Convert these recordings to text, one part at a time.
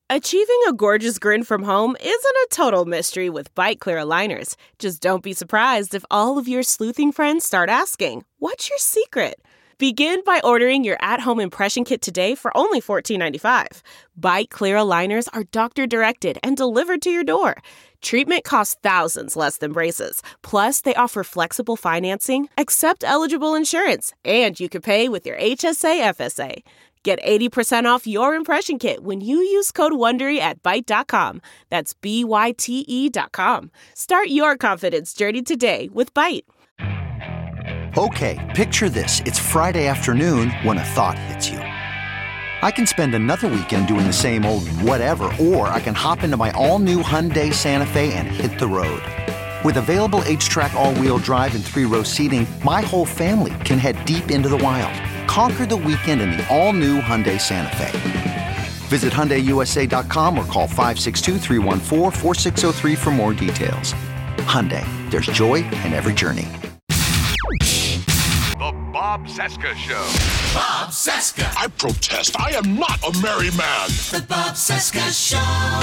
Achieving a gorgeous grin from home isn't a total mystery with Byte Clear aligners. Just don't be surprised if all of your sleuthing friends start asking, "What's your secret?" Begin by ordering your at-home impression kit today for only $14.95. Byte Clear aligners are doctor-directed and delivered to your door. Treatment costs thousands less than braces. Plus, they offer flexible financing, accept eligible insurance, and you can pay with your HSA FSA. Get 80% off your impression kit when you use code WONDERY at Byte.com. That's BYTE.com. Start your confidence journey today with Byte. Okay, picture this. It's Friday afternoon when a thought hits you. I can spend another weekend doing the same old whatever, or I can hop into my all-new Hyundai Santa Fe and hit the road. With available H-Track all-wheel drive and 3-row seating, my whole family can head deep into the wild. Conquer the weekend in the all-new Hyundai Santa Fe. Visit HyundaiUSA.com or call 562-314-4603 for more details. Hyundai, there's joy in every journey. The Bob Cesca Show. Bob Cesca. I protest. I am not a merry man. The Bob Cesca Show.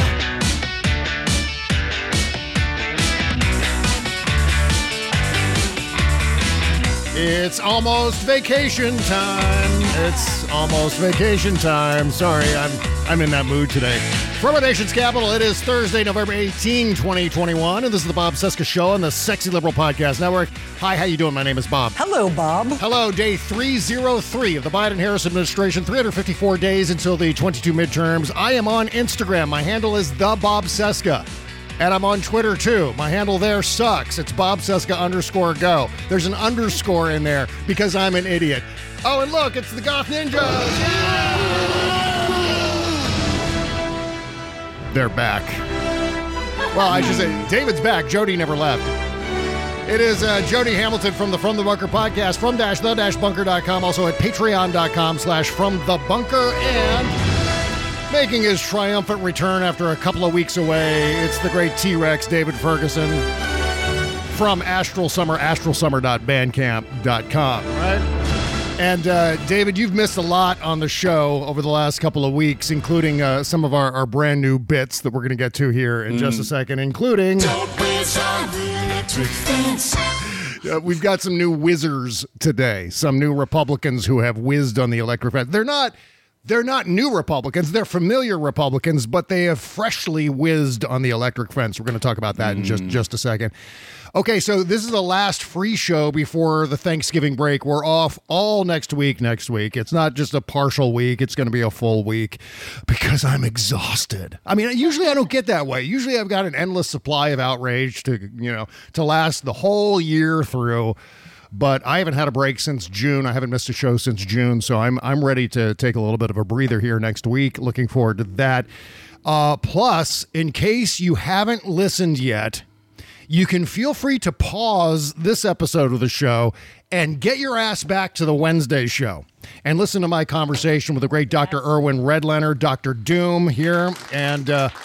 It's almost vacation time. It's almost vacation time. Sorry, I'm in that mood today. From our nation's capital, it is Thursday, November 18, 2021, and this is the Bob Cesca Show on the Sexy Liberal Podcast Network. Hi, how you doing? My name is Bob. Hello, Bob. Hello, day 303 of the Biden-Harris administration, 354 days until the 22 midterms. I am on Instagram. My handle is the Bob Cesca. And I'm on Twitter, too. My handle there sucks. It's BobCesca_go. There's an underscore in there because I'm an idiot. Oh, and look, it's the Goth Ninjas. Yeah! They're back. Well, I should say, David's back. Jody never left. It is Jody Hamilton from the From the Bunker podcast, from-the-bunker.com, also at patreon.com/fromthebunker, and making his triumphant return after a couple of weeks away, it's the great T-Rex, David Ferguson, from Astral Summer, astralsummer.bandcamp.com, right? And David, you've missed a lot on the show over the last couple of weeks, including some of our brand new bits that we're going to get to here in just a second, including... Don't whiz on the electric fence. We've got some new whizzers today, some new Republicans who have whizzed on the electric fence. They're not new Republicans. They're familiar Republicans, but they have freshly whizzed on the electric fence. We're going to talk about that in just a second. Okay, so this is the last free show before the Thanksgiving break. We're off all next week. It's not just a partial week. It's going to be a full week because I'm exhausted. I mean, usually I don't get that way. Usually I've got an endless supply of outrage to last the whole year through. But I haven't had a break since June. I haven't missed a show since June, so I'm ready to take a little bit of a breather here next week. Looking forward to that. Plus, in case you haven't listened yet, you can feel free to pause this episode of the show and get your ass back to the Wednesday show and listen to my conversation with the great Dr. Erwin Redlener, Dr. Doom here, and...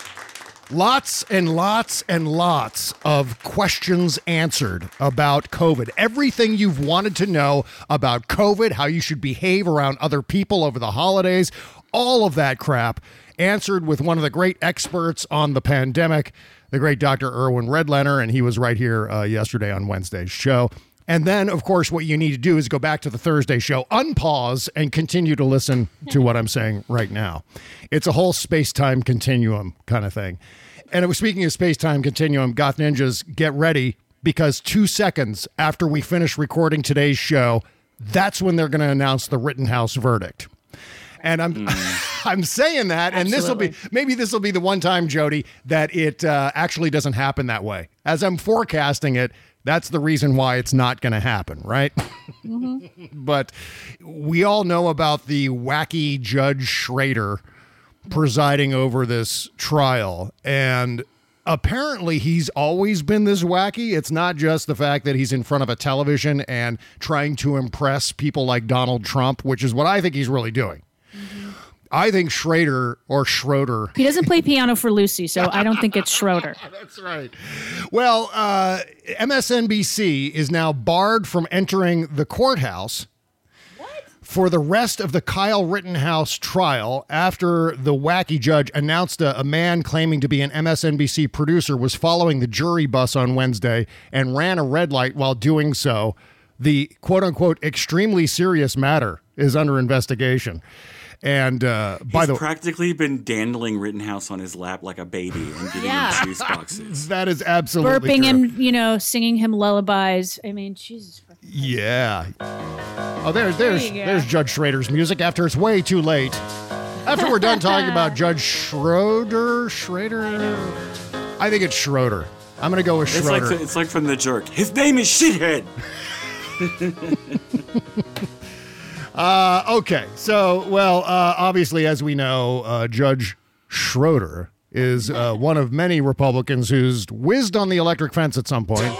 lots and lots and lots of questions answered about COVID. Everything you've wanted to know about COVID, how you should behave around other people over the holidays, all of that crap answered with one of the great experts on the pandemic, the great Dr. Erwin Redlener, and he was right here yesterday on Wednesday's show. And then, of course, what you need to do is go back to the Thursday show, unpause, and continue to listen to what I'm saying right now. It's a whole space-time continuum kind of thing. And speaking of space-time continuum, Goth Ninjas, get ready, because 2 seconds after we finish recording today's show, that's when they're going to announce the Rittenhouse verdict. And I'm saying that, and this will be the one time, Jody, that it actually doesn't happen that way. As I'm forecasting it, that's the reason why it's not going to happen, right? Mm-hmm. But we all know about the wacky Judge Schrader presiding over this trial, and apparently he's always been this wacky. It's not just the fact that he's in front of a television and trying to impress people like Donald Trump, which is what I think he's really doing. Mm-hmm. I think Schroeder. He doesn't play piano for Lucy, so I don't think it's Schroeder. That's right. Well, MSNBC is now barred from entering the courthouse for the rest of the Kyle Rittenhouse trial after the wacky judge announced a man claiming to be an MSNBC producer was following the jury bus on Wednesday and ran a red light while doing so. The quote-unquote extremely serious matter is under investigation. And by the way, practically been dandling Rittenhouse on his lap like a baby and giving him juice boxes. That is absolutely burping true. him, singing him lullabies. I mean, Jesus. Yeah. Oh, there's Judge Schrader's music after it's way too late. After we're done talking about Judge Schrader, I think it's Schroeder. I'm going to go with Schroeder. It's like from The Jerk. His name is Shithead. Okay, so, obviously, as we know, Judge Schroeder is one of many Republicans who's whizzed on the electric fence at some point.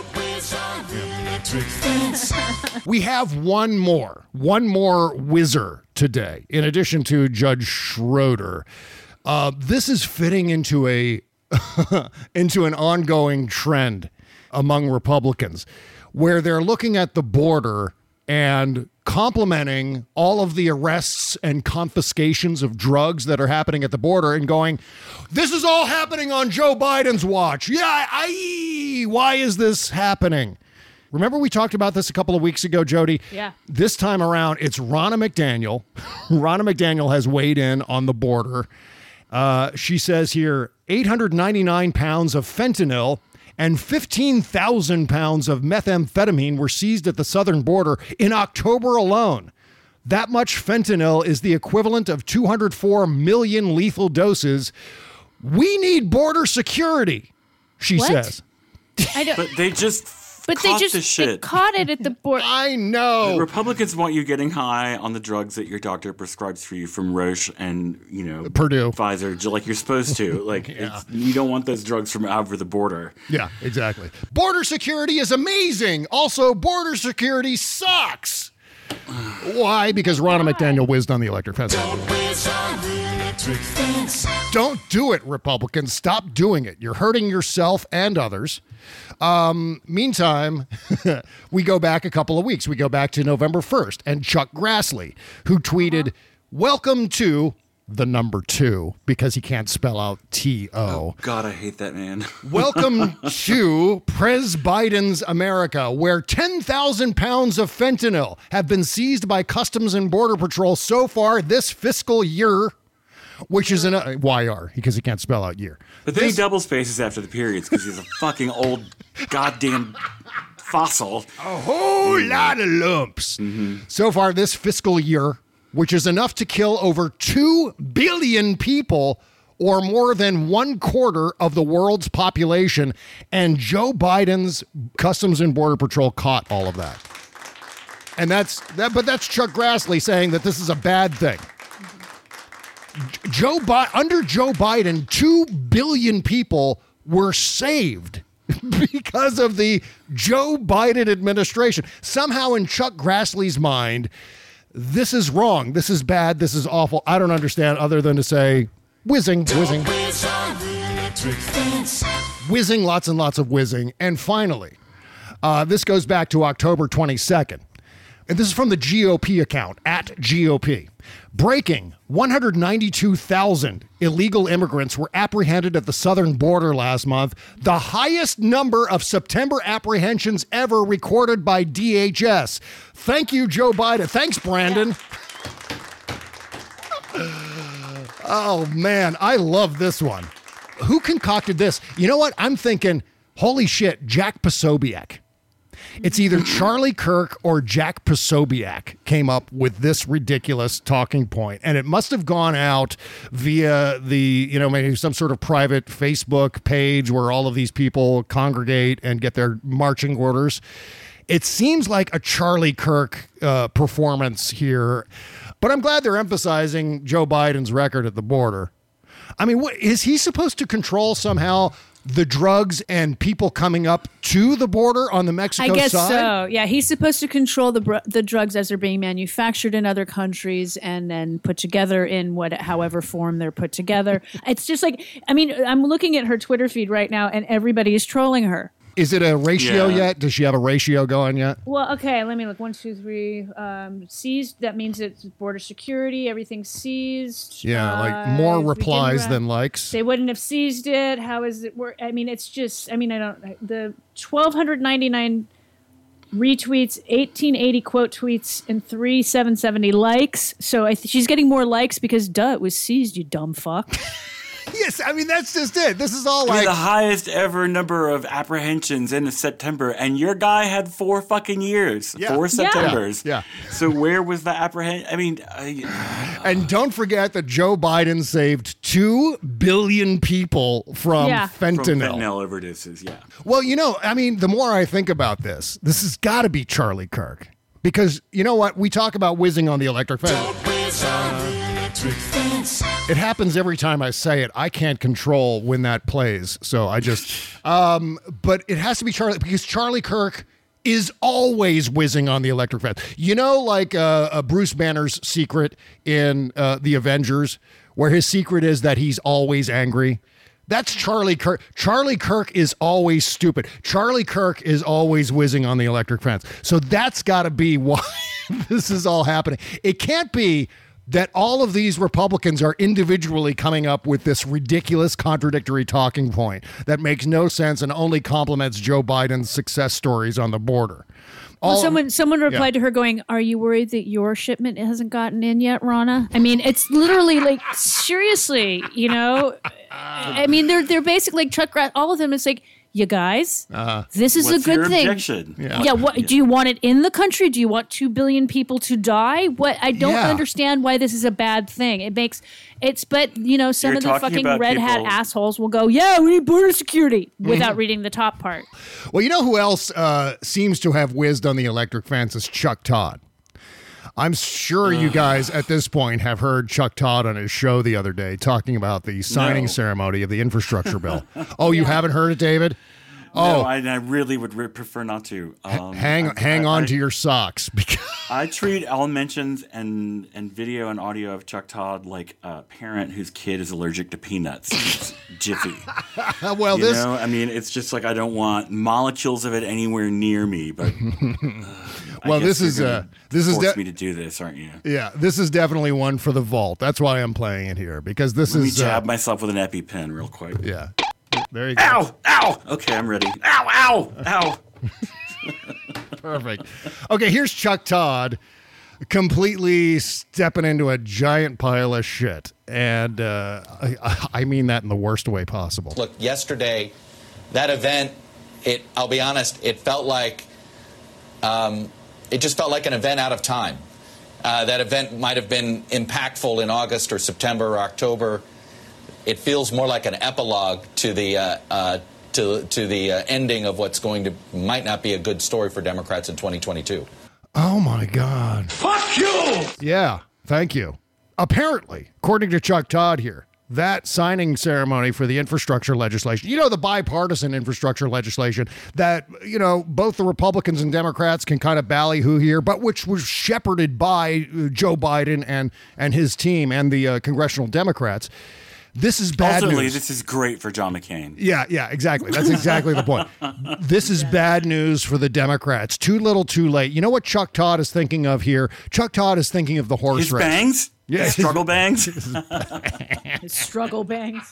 We have one more whizzer today, in addition to Judge Schroeder. This is fitting into into an ongoing trend among Republicans, where they're looking at the border and complimenting all of the arrests and confiscations of drugs that are happening at the border and going, this is all happening on Joe Biden's watch. Yeah, why is this happening? Remember we talked about this a couple of weeks ago, Jody? Yeah. This time around, it's Ronna McDaniel. Ronna McDaniel has weighed in on the border. She says here, 899 pounds of fentanyl and 15,000 pounds of methamphetamine were seized at the southern border in October alone. That much fentanyl is the equivalent of 204 million lethal doses. We need border security, she says. But they just caught it at the border. I know. The Republicans want you getting high on the drugs that your doctor prescribes for you from Roche and, Purdue, Pfizer, like you're supposed to. You don't want those drugs from over the border. Yeah, exactly. Border security is amazing. Also, border security sucks. Why? Because Ronna McDaniel whizzed on the electric fence. Don't do it, Republicans. Stop doing it. You're hurting yourself and others. Meantime, we go back a couple of weeks. We go back to November 1st, and Chuck Grassley, who tweeted, welcome to the number 2, because he can't spell out T-O. Oh, God, I hate that man. Welcome to Pres Biden's America, where 10,000 pounds of fentanyl have been seized by Customs and Border Patrol so far this fiscal year, which is an YR, because he can't spell out year. But then he double spaces after the periods because he's a fucking old goddamn fossil. A whole lot of lumps. Mm-hmm. So far this fiscal year, which is enough to kill over 2 billion people, or more than 1/4 of the world's population. And Joe Biden's Customs and Border Patrol caught all of that. And that's Chuck Grassley saying that this is a bad thing. Under Joe Biden, 2 billion people were saved because of the Joe Biden administration. Somehow in Chuck Grassley's mind, this is wrong. This is bad. This is awful. I don't understand other than to say, whizzing. Whizzing, lots and lots of whizzing. And finally, this goes back to October 22nd. And this is from the GOP account, @GOP. Breaking, 192,000 illegal immigrants were apprehended at the southern border last month, the highest number of September apprehensions ever recorded by DHS. Thank you, Joe Biden. Thanks, Brandon. Oh, man, I love this one. Who concocted this? You know what? I'm thinking, holy shit, Jack Posobiec. It's either Charlie Kirk or Jack Posobiec came up with this ridiculous talking point, and it must have gone out via maybe some sort of private Facebook page where all of these people congregate and get their marching orders. It seems like a Charlie Kirk performance here, but I'm glad they're emphasizing Joe Biden's record at the border. I mean, is he supposed to control somehow the drugs and people coming up to the border on the Mexico side? I guess so. Yeah, he's supposed to control the drugs as they're being manufactured in other countries and then put together in however form they're put together. It's just like, I mean, I'm looking at her Twitter feed right now and everybody is trolling her. Is it a ratio Yeah. yet? Does she have a ratio going yet? Well, okay, let me look. 1, 2, 3. Seized. That means it's border security. Everything's seized. Yeah, like more we didn't replies than likes. They wouldn't have seized it. How is it work? I mean, it's just. I mean, I don't. The 1,299 retweets, 1,880 quote tweets, and 3,770 likes. So she's getting more likes because, it was seized. You dumb fuck. Yes, I mean, that's just it. This is all I mean, like... the highest ever number of apprehensions in September, and your guy had 4 fucking years. Yeah. 4 Septembers. Yeah. So where was the apprehension? I mean... And don't forget that Joe Biden saved 2 billion people from From fentanyl. fentanyl overdoses, yeah. Well, I mean, the more I think about this has got to be Charlie Kirk. Because, you know what? We talk about whizzing on the electric fence. It happens every time I say it. I can't control when that plays. So I just... but it has to be Charlie, because Charlie Kirk is always whizzing on the electric fence. Like Bruce Banner's secret in The Avengers, where his secret is that he's always angry. That's Charlie Kirk. Charlie Kirk is always stupid. Charlie Kirk is always whizzing on the electric fence. So that's got to be why this is all happening. It can't be that all of these Republicans are individually coming up with this ridiculous contradictory talking point that makes no sense and only complements Joe Biden's success stories on the border. Someone replied to her going, "Are you worried that your shipment hasn't gotten in yet, Rana?" I mean, it's literally like, seriously, I mean, they're basically like truck rat. All of them. It's like, you guys, this is What's a good your thing. objection? Yeah. What do you want it in the country? Do you want 2 billion people to die? What I don't understand why this is a bad thing. Some You're of the talking fucking about red hat people- assholes will go, "Yeah, we need border security," without reading the top part. Well, you know who else seems to have whizzed on the electric fence is Chuck Todd. I'm sure you guys at this point have heard Chuck Todd on his show the other day talking about the signing ceremony of the infrastructure bill. Oh, you haven't heard it, David? No, I really would prefer not to. Hang on to your socks. Because I treat all mentions and video and audio of Chuck Todd like a parent whose kid is allergic to peanuts. It's Jiffy. Well, I mean, it's just like I don't want molecules of it anywhere near me. But well, this is force me to do this, aren't you? Yeah, this is definitely one for the vault. That's why I'm playing it here, because this Let me is jab myself with an EpiPen real quick. Yeah. There you go. Ow! Ow! Okay, I'm ready. Ow! Ow! Ow! Perfect. Okay, here's Chuck Todd completely stepping into a giant pile of shit. And I mean that in the worst way possible. Look, yesterday, that event, I'll be honest, it felt like, it just felt like an event out of time. That event might have been impactful in August or September or October. It feels more like an epilogue to the ending of what's might not be a good story for Democrats in 2022. Oh my God. Fuck you! Yeah, thank you. Apparently, according to Chuck Todd here, that signing ceremony for the infrastructure legislation, the bipartisan infrastructure legislation that, both the Republicans and Democrats can kind of ballyhoo here, but which was shepherded by Joe Biden and his team and the congressional Democrats. This is bad Ultimately, news. this is great for John McCain. Yeah, exactly. That's exactly the point. This is bad news for the Democrats. Too little, too late. You know what Chuck Todd is thinking of here? Chuck Todd is thinking of the horse His race. bangs? Yeah, His struggle bangs? His struggle bangs.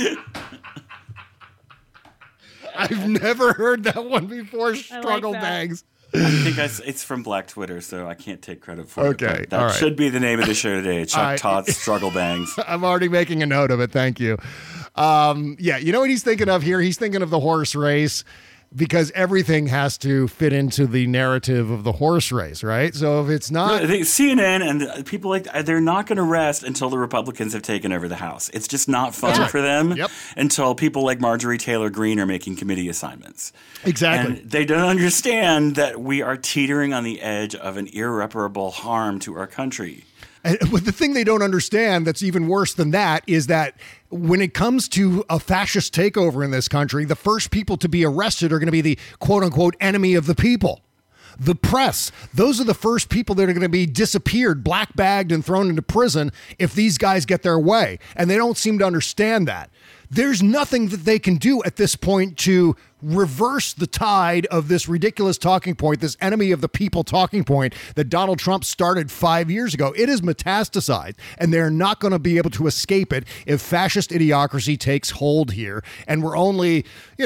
I've never heard that one before. Struggle that. bangs. I think it's from Black Twitter, so I can't take credit for it. Okay, That all right. should be the name of the show today, Chuck Todd's Struggle Bangs. I'm already making a note of it. Thank you. You know what he's thinking of here? He's thinking of the horse race, because everything has to fit into the narrative of the horse race, right? So if it's not... I think CNN and people they're not going to rest until the Republicans have taken over the House. It's just not fun for them until people like Marjorie Taylor Greene are making committee assignments. Exactly. And they don't understand that we are teetering on the edge of an irreparable harm to our country. But the thing they don't understand that's even worse than that is that when it comes to a fascist takeover in this country, the first people to be arrested are going to be the quote-unquote enemy of the people. The press. Those are the first people that are going to be disappeared, black-bagged, and thrown into prison if these guys get their way. And they don't seem to understand that. there's nothing that they can do at this point to reverse the tide of this ridiculous talking point, this enemy of the people talking point that Donald Trump started 5 years ago. It is metastasized, and they're not going to be able to escape it if fascist idiocracy takes hold here. And we're only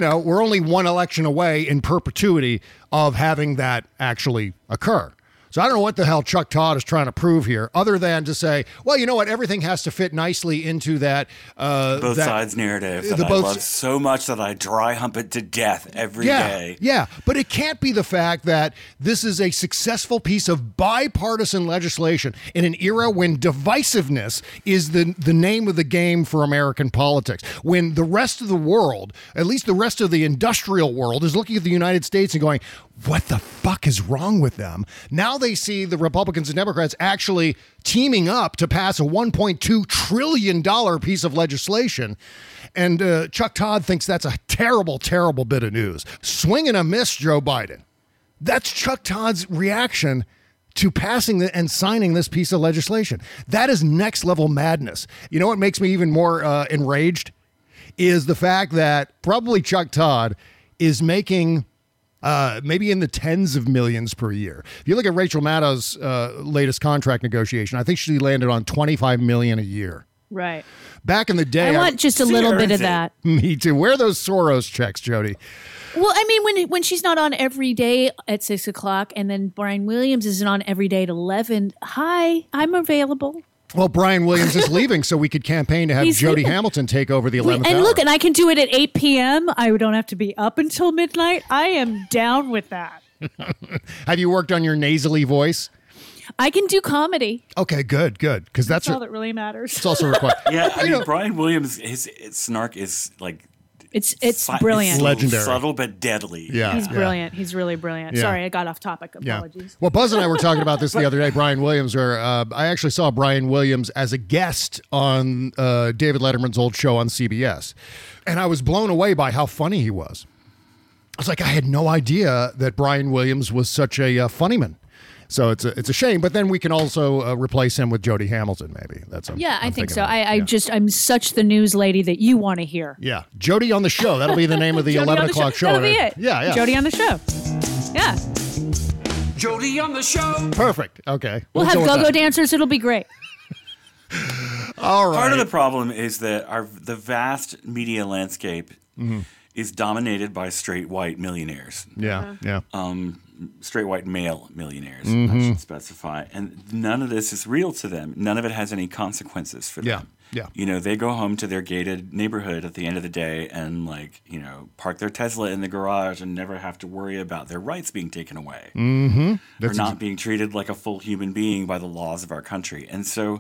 one election away in perpetuity of having that actually occur. So I don't know what the hell Chuck Todd is trying to prove here, other than to say, well, you know what? Everything has to fit nicely into that. Both sides narrative that I love so much that I dry hump it to death every day. Yeah, but it can't be the fact that this is a successful piece of bipartisan legislation in an era when divisiveness is the name of the game for American politics. When the rest of the world, at least the rest of the industrial world, is looking at the United States and going, what the fuck is wrong with them? Now they see the Republicans and Democrats actually teaming up to pass a $1.2 trillion piece of legislation. And Chuck Todd thinks that's a terrible, terrible bit of news. Swing and a miss, Joe Biden. That's Chuck Todd's reaction to passing and signing this piece of legislation. That is next level madness. You know what makes me even more enraged is the fact that probably Chuck Todd is making maybe in the tens of millions per year. If you look at Rachel Maddow's latest contract negotiation, I think she landed on $25 million a year. Right. Back in the day, I want just a little bit of that. Me too. Where are those Soros checks, Jody? Well, I mean, when she's not on every day at 6 o'clock, and then Brian Williams isn't on every day at 11. Hi, I'm available. Well, Brian Williams is leaving, so we could campaign to have Jody Hamilton take over the 11th hour. And look, and I can do it at 8 p.m. I don't have to be up until midnight. I am down with that. Have you worked on your nasally voice? I can do comedy. Okay, good. Because that's all that really matters. It's also required. Yeah, I mean, Brian Williams, his snark is like... It's brilliant. It's legendary. Subtle but deadly. Yeah, he's brilliant. He's really brilliant. Yeah. Sorry, I got off topic. Apologies. Yeah. Well, Buzz and I were talking about this the other day, Brian Williams, where I actually saw Brian Williams as a guest on David Letterman's old show on CBS. And I was blown away by how funny he was. I was like, I had no idea that Brian Williams was such a funny man. So it's a shame, but then we can also replace him with Jody Hamilton, maybe. I think so. I'm such the news lady that you want to hear. Yeah, Jody on the show. That'll be the name of the 11 o'clock show. That'll be it. Yeah. Jody on the show. Yeah. Jody on the show. Perfect. Okay. We'll have go-go dancers. It'll be great. All right. Part of the problem is that the vast media landscape is dominated by straight white millionaires. Yeah. Straight white male millionaires, I should specify. And none of this is real to them. None of it has any consequences for them. Yeah. You know, they go home to their gated neighborhood at the end of the day and, park their Tesla in the garage and never have to worry about their rights being taken away. Mm-hmm. Or not being treated like a full human being by the laws of our country. And so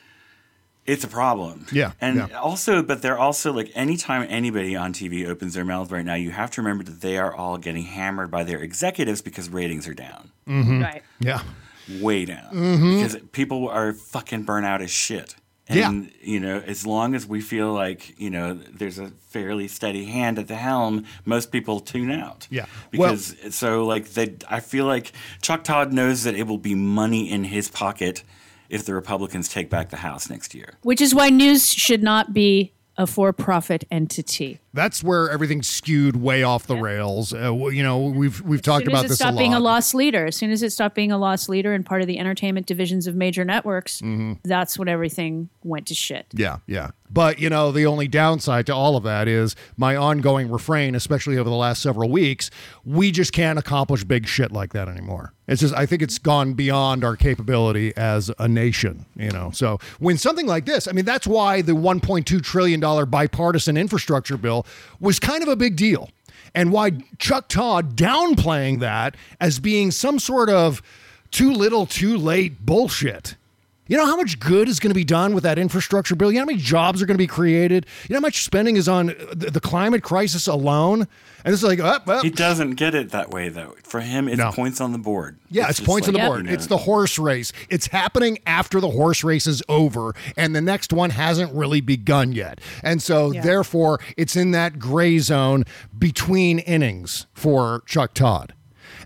it's a problem. Yeah. And also, but they're also like anytime anybody on TV opens their mouth right now, you have to remember that they are all getting hammered by their executives because ratings are down. Mm-hmm. Right. Yeah. Way down. Mm-hmm. Because people are fucking burnt out as shit. And, as long as we feel like, there's a fairly steady hand at the helm, most people tune out. Yeah. Because I feel like Chuck Todd knows that it will be money in his pocket if the Republicans take back the House next year. Which is why news should not be a for-profit entity. That's where everything's skewed way off the rails. We've talked about this a lot. As soon as it stopped being a lost leader, as soon as it stopped being a lost leader and part of the entertainment divisions of major networks, that's when everything went to shit. Yeah. But, the only downside to all of that is my ongoing refrain, especially over the last several weeks, we just can't accomplish big shit like that anymore. It's just, I think it's gone beyond our capability as a nation, So when something like this, that's why the $1.2 trillion bipartisan infrastructure bill was kind of a big deal. And why Chuck Todd downplaying that as being some sort of too little, too late bullshit. You know how much good is going to be done with that infrastructure bill? You know how many jobs are going to be created? You know how much spending is on the climate crisis alone? And it's like, He doesn't get it that way, though. For him, it's points on the board. Yeah, it's points on the board. It's the horse race. It's happening after the horse race is over, and the next one hasn't really begun yet. And so, therefore, it's in that gray zone between innings for Chuck Todd.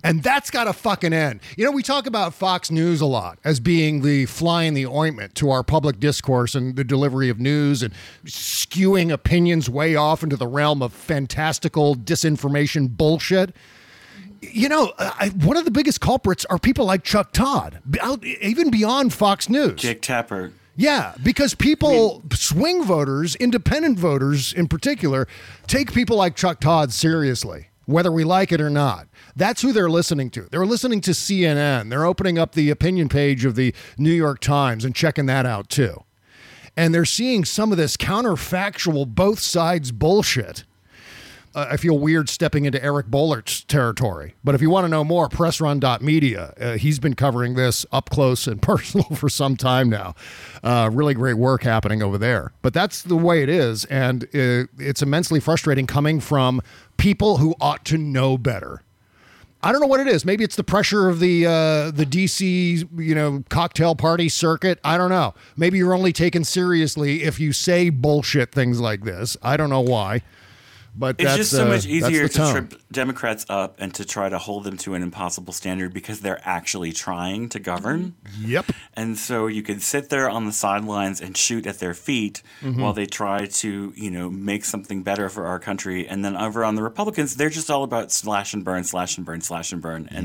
And that's got to fucking end. You know, we talk about Fox News a lot as being the fly in the ointment to our public discourse and the delivery of news and skewing opinions way off into the realm of fantastical disinformation bullshit. You know, one of the biggest culprits are people like Chuck Todd, even beyond Fox News. Jake Tapper. Yeah, because people, swing voters, independent voters in particular, take people like Chuck Todd seriously, whether we like it or not. That's who they're listening to. They're listening to CNN. They're opening up the opinion page of the New York Times and checking that out too. And they're seeing some of this counterfactual, both sides bullshit. I feel weird stepping into Eric Bollert's territory. But if you want to know more, pressrun.media. He's been covering this up close and personal for some time now. Really great work happening over there. But that's the way it is. And it's immensely frustrating coming from people who ought to know better. I don't know what it is. Maybe it's the pressure of the DC, cocktail party circuit. I don't know. Maybe you're only taken seriously if you say bullshit things like this. I don't know why. But it's just so much easier to trip Democrats up and to try to hold them to an impossible standard because they're actually trying to govern. Yep. And so you could sit there on the sidelines and shoot at their feet while they try to, make something better for our country. And then over on the Republicans, they're just all about slash and burn, slash and burn, slash and burn. And,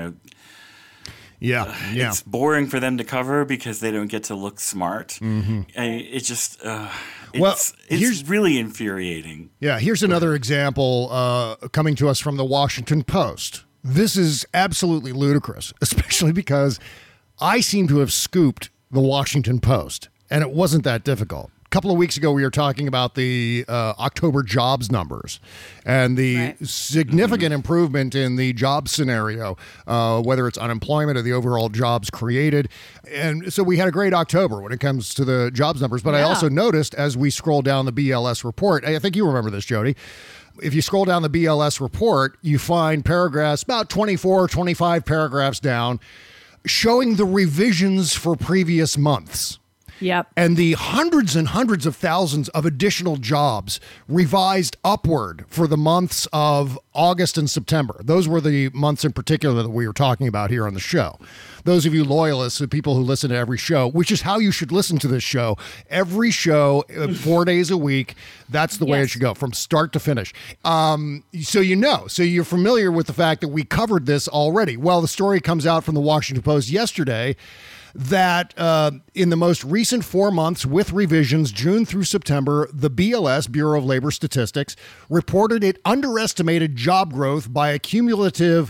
Yeah. It's boring for them to cover because they don't get to look smart. It's just, it's really infuriating. Yeah, here's another example coming to us from the Washington Post. This is absolutely ludicrous, especially because I seem to have scooped the Washington Post, and it wasn't that difficult. A couple of weeks ago, we were talking about the October jobs numbers and the significant improvement in the job scenario, whether it's unemployment or the overall jobs created. And so we had a great October when it comes to the jobs numbers. But I also noticed as we scroll down the BLS report, I think you remember this, Jody. If you scroll down the BLS report, you find paragraphs, about 24, 25 paragraphs down, showing the revisions for previous months. Yep. And the hundreds and hundreds of thousands of additional jobs revised upward for the months of August and September. Those were the months in particular that we were talking about here on the show. Those of you loyalists, the people who listen to every show, which is how you should listen to this show, every show, 4 days a week, that's the way it should go from start to finish. So you're familiar with the fact that we covered this already. Well, the story comes out from the Washington Post yesterday that in the most recent 4 months with revisions, June through September, the BLS, Bureau of Labor Statistics, reported it underestimated job growth by a cumulative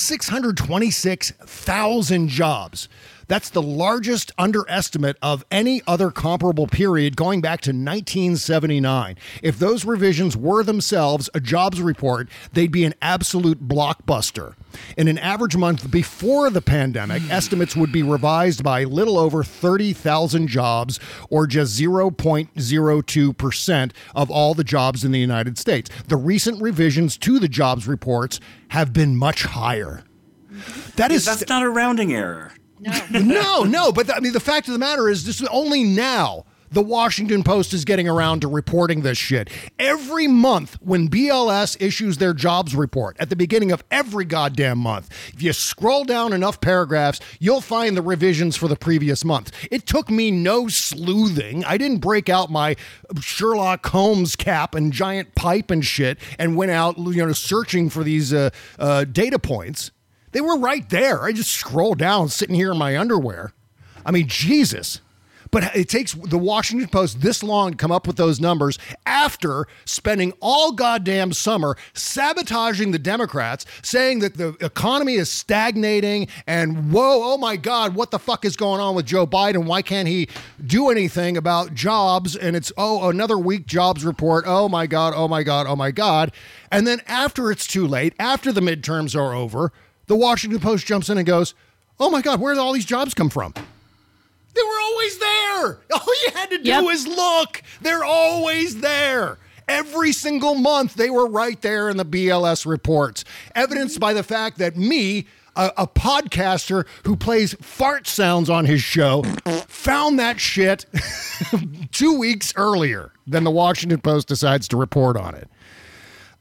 626,000 jobs. That's the largest underestimate of any other comparable period going back to 1979. If those revisions were themselves a jobs report, they'd be an absolute blockbuster. In an average month before the pandemic, estimates would be revised by little over 30,000 jobs, or just 0.02% of all the jobs in the United States. The recent revisions to the jobs reports have been much higher. That's not a rounding error. No. But the fact of the matter is, this is only now the Washington Post is getting around to reporting this shit. Every month when BLS issues their jobs report at the beginning of every goddamn month, if you scroll down enough paragraphs, you'll find the revisions for the previous month. It took me no sleuthing. I didn't break out my Sherlock Holmes cap and giant pipe and shit and went out, searching for these data points. They were right there. I just scrolled down, sitting here in my underwear. I mean, Jesus. But it takes the Washington Post this long to come up with those numbers after spending all goddamn summer sabotaging the Democrats, saying that the economy is stagnating and, oh my God, what the fuck is going on with Joe Biden? Why can't he do anything about jobs? And it's, another weak jobs report. Oh my God. And then after it's too late, after the midterms are over, the Washington Post jumps in and goes, oh my God, where did all these jobs come from? They were always there. All you had to do is look. They're always there. Every single month, they were right there in the BLS reports. Evidenced by the fact that me, a podcaster who plays fart sounds on his show, found that shit 2 weeks earlier than the Washington Post decides to report on it.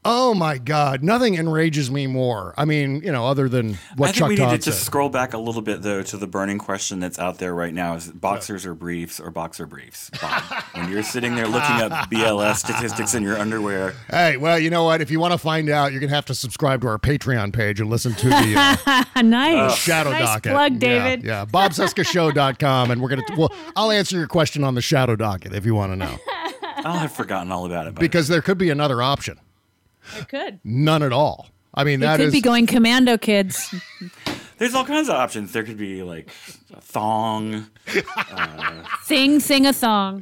Oh my God. Nothing enrages me more. I mean, other than what Chuck I think we Todd need to said. just scroll back a little bit, though, to the burning question that's out there right now. Is it boxers or briefs or boxer briefs? Bob, when you're sitting there looking up BLS statistics in your underwear. Hey, well, you know what? If you want to find out, you're going to have to subscribe to our Patreon page and listen to the nice Shadow nice Docket. plug, David. Yeah, BobCescaShow.com, and I'll answer your question on the Shadow Docket if you want to know. I've forgotten all about it. Because there could be another option. It could. None at all. I mean, It could be going commando, kids. There's all kinds of options. There could be like a thong. Sing a thong.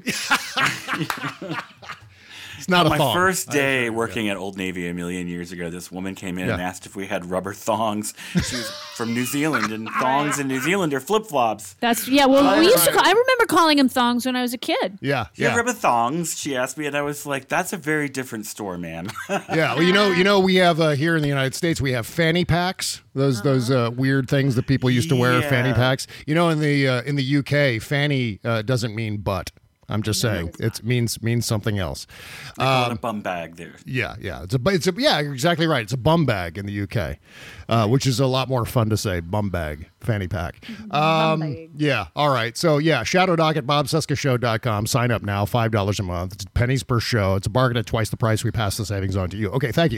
It's not on a thong. My first day working at Old Navy a million years ago, this woman came in and asked if we had rubber thongs. She was from New Zealand, and thongs in New Zealand are flip-flops. Well, we used to I remember calling them thongs when I was a kid. Yeah. You have rubber thongs, she asked me, and I was like, that's a very different store, man. Yeah, well, we have here in the United States, we have fanny packs. Those weird things that people used to wear, fanny packs. In the UK, fanny doesn't mean butt. I'm just saying it means something else. They call it a bum bag there. Yeah. Yeah, you're exactly right. It's a bum bag in the UK, which is a lot more fun to say. Bum bag, fanny pack. Yeah. All right. So Shadow Docket, BobCescaShow.com. Sign up now. $5 a month. It's pennies per show. It's a bargain at twice the price. We pass the savings on to you. Okay. Thank you.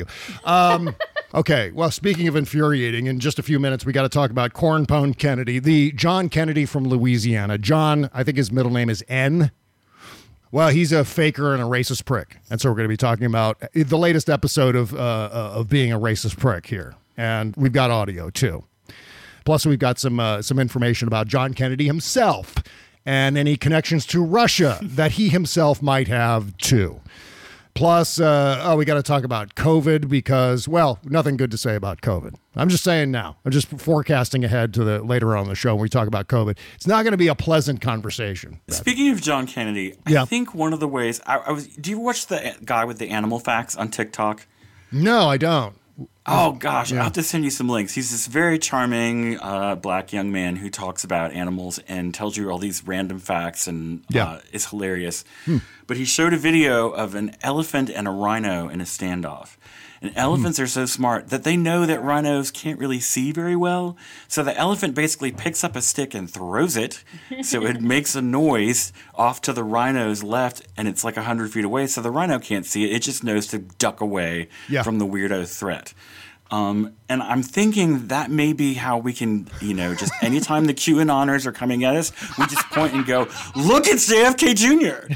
Okay. Well, speaking of infuriating, in just a few minutes, we got to talk about Cornpone Kennedy, the John Kennedy from Louisiana. John, I think his middle name is N. Well, he's a faker and a racist prick. And so we're going to be talking about the latest episode of being a racist prick here. And we've got audio, too. Plus, we've got some information about John Kennedy himself and any connections to Russia that he himself might have, too. Plus, we got to talk about COVID because, well, nothing good to say about COVID. I'm just saying now. I'm just forecasting ahead to later on in the show when we talk about COVID. It's not going to be a pleasant conversation. Speaking of John Kennedy, I think one of the ways do you watch the guy with the animal facts on TikTok? No, I don't. Oh, gosh. I'll have to send you some links. He's this very charming black young man who talks about animals and tells you all these random facts and is hilarious. But he showed a video of an elephant and a rhino in a standoff. And elephants are so smart that they know that rhinos can't really see very well. So the elephant basically picks up a stick and throws it. So it makes a noise off to the rhino's left, and it's like 100 feet away. So the rhino can't see it. It just knows to duck away from the weirdo threat. And I'm thinking that may be how we can, just anytime the QAnoners are coming at us, we just point and go, look, it's JFK Jr.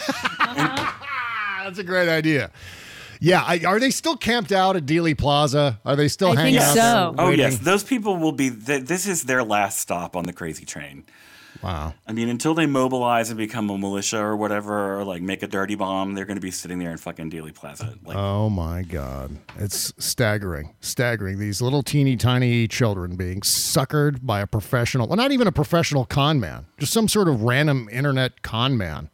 That's a great idea. Yeah, are they still camped out at Dealey Plaza? Are they still hanging out there? I think so. Oh, yes. Those people will be, this is their last stop on the crazy train. Wow. I mean, until they mobilize and become a militia or whatever, or like make a dirty bomb, they're going to be sitting there in fucking Dealey Plaza. Oh my God. It's staggering. These little teeny tiny children being suckered by a professional, well, not even a professional con man, just some sort of random internet con man.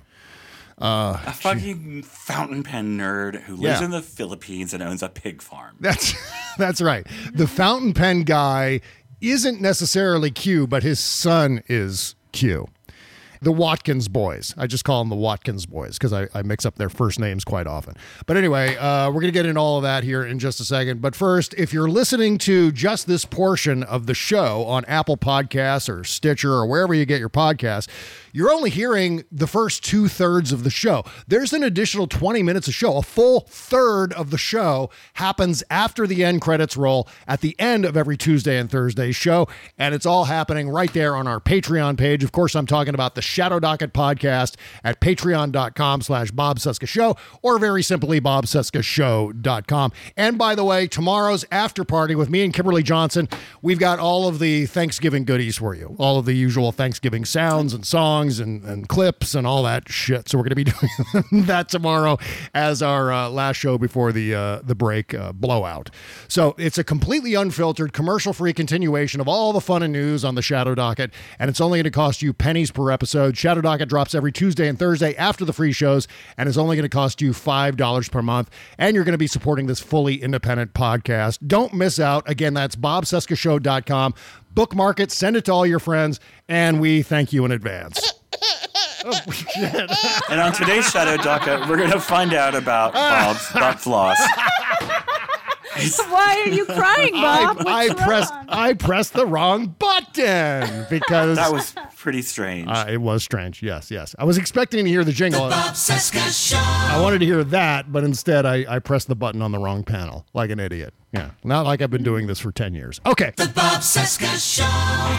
A fucking fountain pen nerd who lives in the Philippines and owns a pig farm. That's right. The fountain pen guy isn't necessarily Q, but his son is Q. The Watkins boys. I just call them the Watkins boys because I mix up their first names quite often. But anyway, we're going to get into all of that here in just a second. But first, if you're listening to just this portion of the show on Apple Podcasts or Stitcher or wherever you get your podcasts, you're only hearing the first 2/3 of the show. There's an additional 20 minutes of show. A full third of the show happens after the end credits roll at the end of every Tuesday and Thursday show. And it's all happening right there on our Patreon page. Of course, I'm talking about the Shadow Docket podcast at patreon.com/Bob Cesca Show, or very simply BobCescaShow.com. And by the way, tomorrow's after party with me and Kimberly Johnson, we've got all of the Thanksgiving goodies for you. All of the usual Thanksgiving sounds and songs and clips and all that shit. So we're going to be doing that tomorrow as our last show before the break blowout. So it's a completely unfiltered, commercial-free continuation of all the fun and news on the Shadow Docket, and it's only going to cost you pennies per episode. Shadow Docket drops every Tuesday and Thursday after the free shows, and is only going to cost you $5 per month, and you're going to be supporting this fully independent podcast. Don't miss out. Again, that's BobCescaShow.com. Bookmark it, send it to all your friends, and we thank you in advance. Oh, shit. And on today's Shadow Docket, we're going to find out about Bob's butt floss. Why are you crying, Bob? I pressed the wrong button because That was pretty strange. it was strange. Yes. I was expecting to hear the jingle. Bob Cesca Show. I wanted to hear that, but instead I pressed the button on the wrong panel like an idiot. Yeah, not like I've been doing this for 10 years. Okay. The Bob Cesca Show.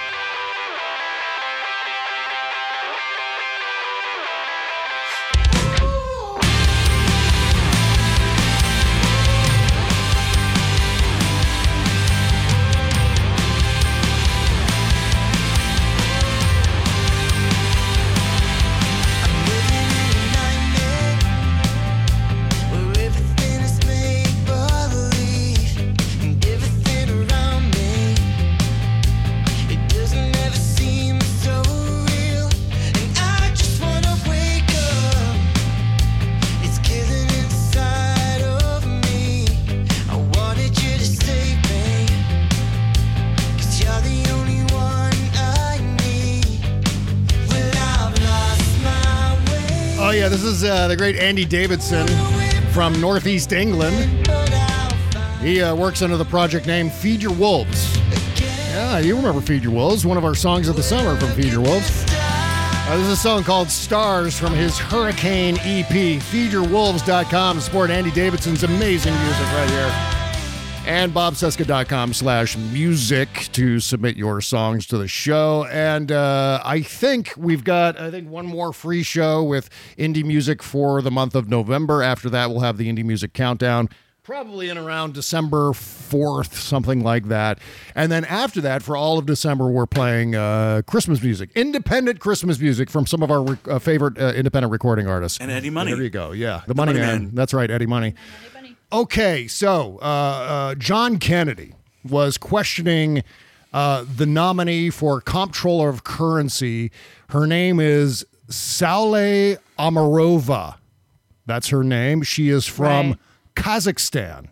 This is the great Andy Davidson from Northeast England. He works under the project name Feed Your Wolves. Yeah, you remember Feed Your Wolves, one of our songs of the summer from Feed Your Wolves. This is a song called Stars from his Hurricane EP. FeedYourWolves.com to support Andy Davidson's amazing music right here. And BobCesca.com/music to submit your songs to the show. And I think we've got, one more free show with indie music for the month of November. After that, we'll have the indie music countdown, probably in around December 4th, something like that. And then after that, for all of December, we're playing Christmas music, independent Christmas music from some of our favorite independent recording artists. And Eddie Money. There you go. Yeah, the Money Man. That's right, Eddie Money. Okay, so John Kennedy was questioning the nominee for Comptroller of Currency. Her name is Saule Omarova. That's her name. She is from Kazakhstan.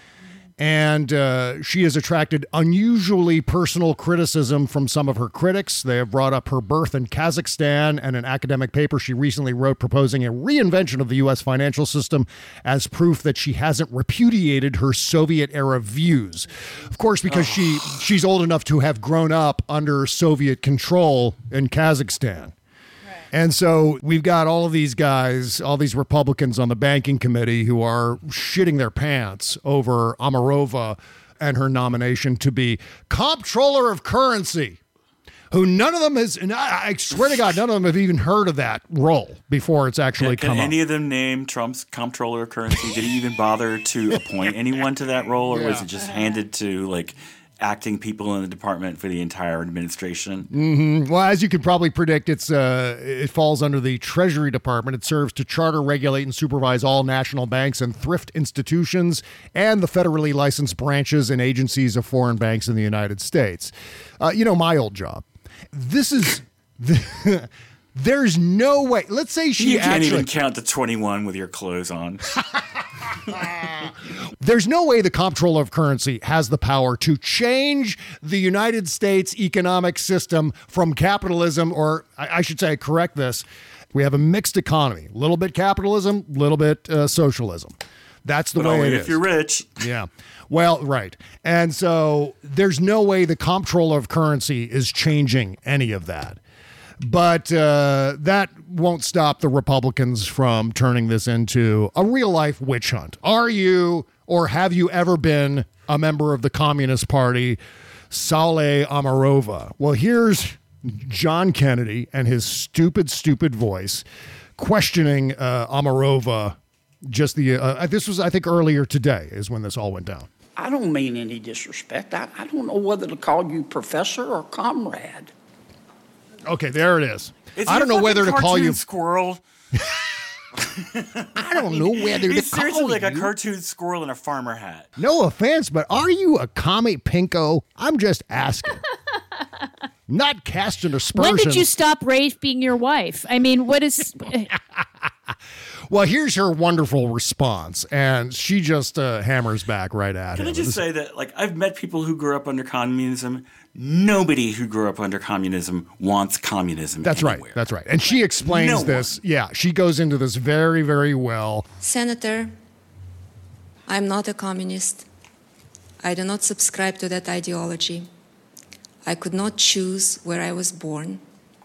And she has attracted unusually personal criticism from some of her critics. They have brought up her birth in Kazakhstan and an academic paper she recently wrote proposing a reinvention of the U.S. financial system as proof that she hasn't repudiated her Soviet-era views. Of course, because she's old enough to have grown up under Soviet control in Kazakhstan. And so we've got all of these guys, all these Republicans on the banking committee who are shitting their pants over Omarova and her nomination to be Comptroller of Currency, who none of them has, and I swear to God, none of them have even heard of that role before it's actually come up. Can any of them name Trump's Comptroller of Currency? Did he even bother to appoint anyone to that role, or was it just handed to, acting people in the department for the entire administration? Mm-hmm. Well, as you could probably predict, it falls under the Treasury Department. It serves to charter, regulate, and supervise all national banks and thrift institutions and the federally licensed branches and agencies of foreign banks in the United States. My old job. This is... There's no way. Let's say you can't even count to 21 with your clothes on. There's no way the Comptroller of Currency has the power to change the United States economic system from capitalism, or I should say, correct this. We have a mixed economy, a little bit capitalism, a little bit socialism. That's the way it is. If you're rich. Yeah. Well, right. And so there's no way the Comptroller of Currency is changing any of that. But that won't stop the Republicans from turning this into a real-life witch hunt. Are you, or have you ever been, a member of the Communist Party, Saule Omarova? Well, here's John Kennedy and his stupid voice questioning Omarova. This was, I think, earlier today is when this all went down. I don't mean any disrespect. I don't know whether to call you professor or comrade. Okay, there it is. I don't know whether to call you squirrel. I don't know whether to call you. He's seriously like a cartoon squirrel in a farmer hat. No offense, but are you a commie pinko? I'm just asking. Not casting aspersions. When did you stop raping your wife? I mean, what is... Well, here's her wonderful response, and she just hammers back right at him. Can I just say that, I've met people who grew up under communism. Nobody who grew up under communism wants communism. That's anywhere. right. That's right. And she explains this. Yeah, she goes into this very, very well. Senator, I'm not a communist. I do not subscribe to that ideology. I could not choose where I was born.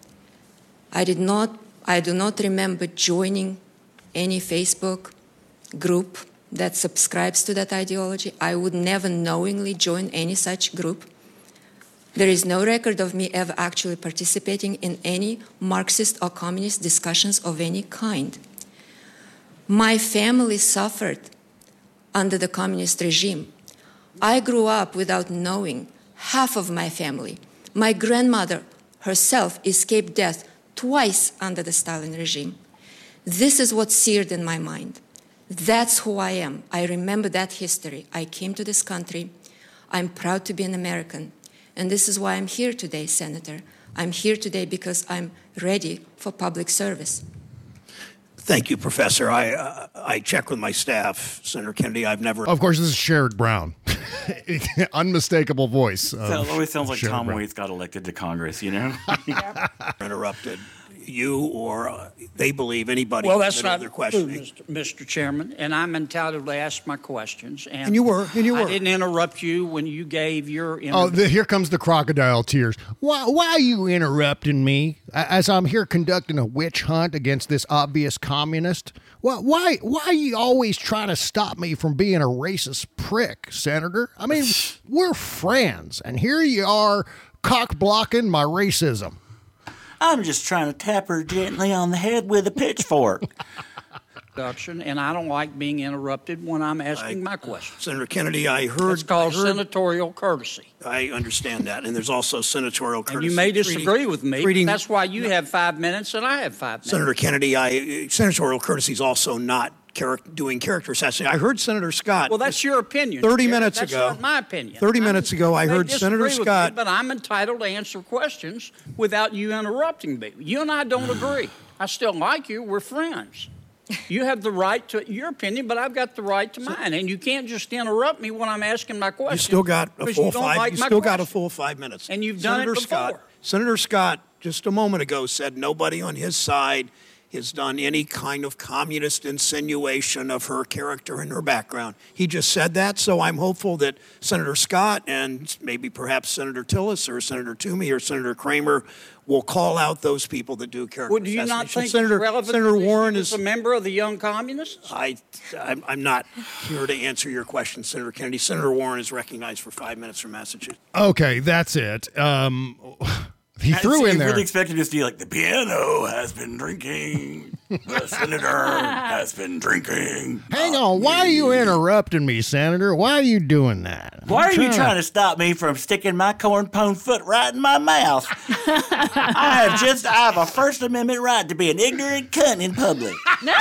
I do not remember joining any Facebook group that subscribes to that ideology. I would never knowingly join any such group. There is no record of me ever actually participating in any Marxist or communist discussions of any kind. My family suffered under the communist regime. I grew up without knowing half of my family. My grandmother herself escaped death twice under the Stalin regime. This is what's seared in my mind. That's who I am. I remember that history. I came to this country. I'm proud to be an American. And this is why I'm here today, Senator. I'm here today because I'm ready for public service. Thank you, Professor. I checked with my staff, Senator Kennedy. I've never. Of course, this is Sherrod Brown. Unmistakable voice. It always sounds like Sherrod Tom Brown. Waits got elected to Congress, you know? interrupted you or they believe anybody. Well, that's not their true, questioning. Mr. Chairman, and I'm entitled to ask my questions. And you were. I didn't interrupt you when you gave your. Here comes the crocodile tears. Why are you interrupting me as I'm here conducting a witch hunt against this obvious communist? Why are you always trying to stop me from being a racist prick, Senator? I mean, we're friends, and here you are cock-blocking my racism. I'm just trying to tap her gently on the head with a pitchfork. And I don't like being interrupted when I'm asking my question. Senator Kennedy, I heard. It's called senatorial courtesy. I understand that, and there's also senatorial courtesy. And you may disagree with me. But that's why you have 5 minutes and I have 5 minutes. Senator Kennedy, senatorial courtesy is also not doing character assassination. I heard Senator Scott. Well, that's your opinion. 30 minutes that's ago. Not my opinion. 30 minutes ago, I heard Senator disagree with Scott. me, but I'm entitled to answer questions without you interrupting me. You and I don't agree. I still like you. We're friends. You have the right to your opinion, but I've got the right to mine, and you can't just interrupt me when I'm asking my question. You still got a full 5. Like you still got a full 5 minutes, and you've done Senator it before. Senator Scott just a moment ago said nobody on his side has done any kind of communist insinuation of her character and her background. He just said that, so I'm hopeful that Senator Scott and maybe perhaps Senator Tillis or Senator Toomey or Senator Kramer will call out those people that do character Well, do you not think Senator, it's relevant Senator Warren is a member of the Young Communists? I'm not here to answer your question, Senator Kennedy. Senator Warren is recognized for 5 minutes from Massachusetts. Okay, that's it. He threw in there. You really expected us to be like, the piano has been drinking. The senator has been drinking. Hang on. Why are you interrupting me, Senator? Why are you doing that? Why are you trying to stop me from sticking my corn-pone foot right in my mouth? I have a First Amendment right to be an ignorant cunt in public.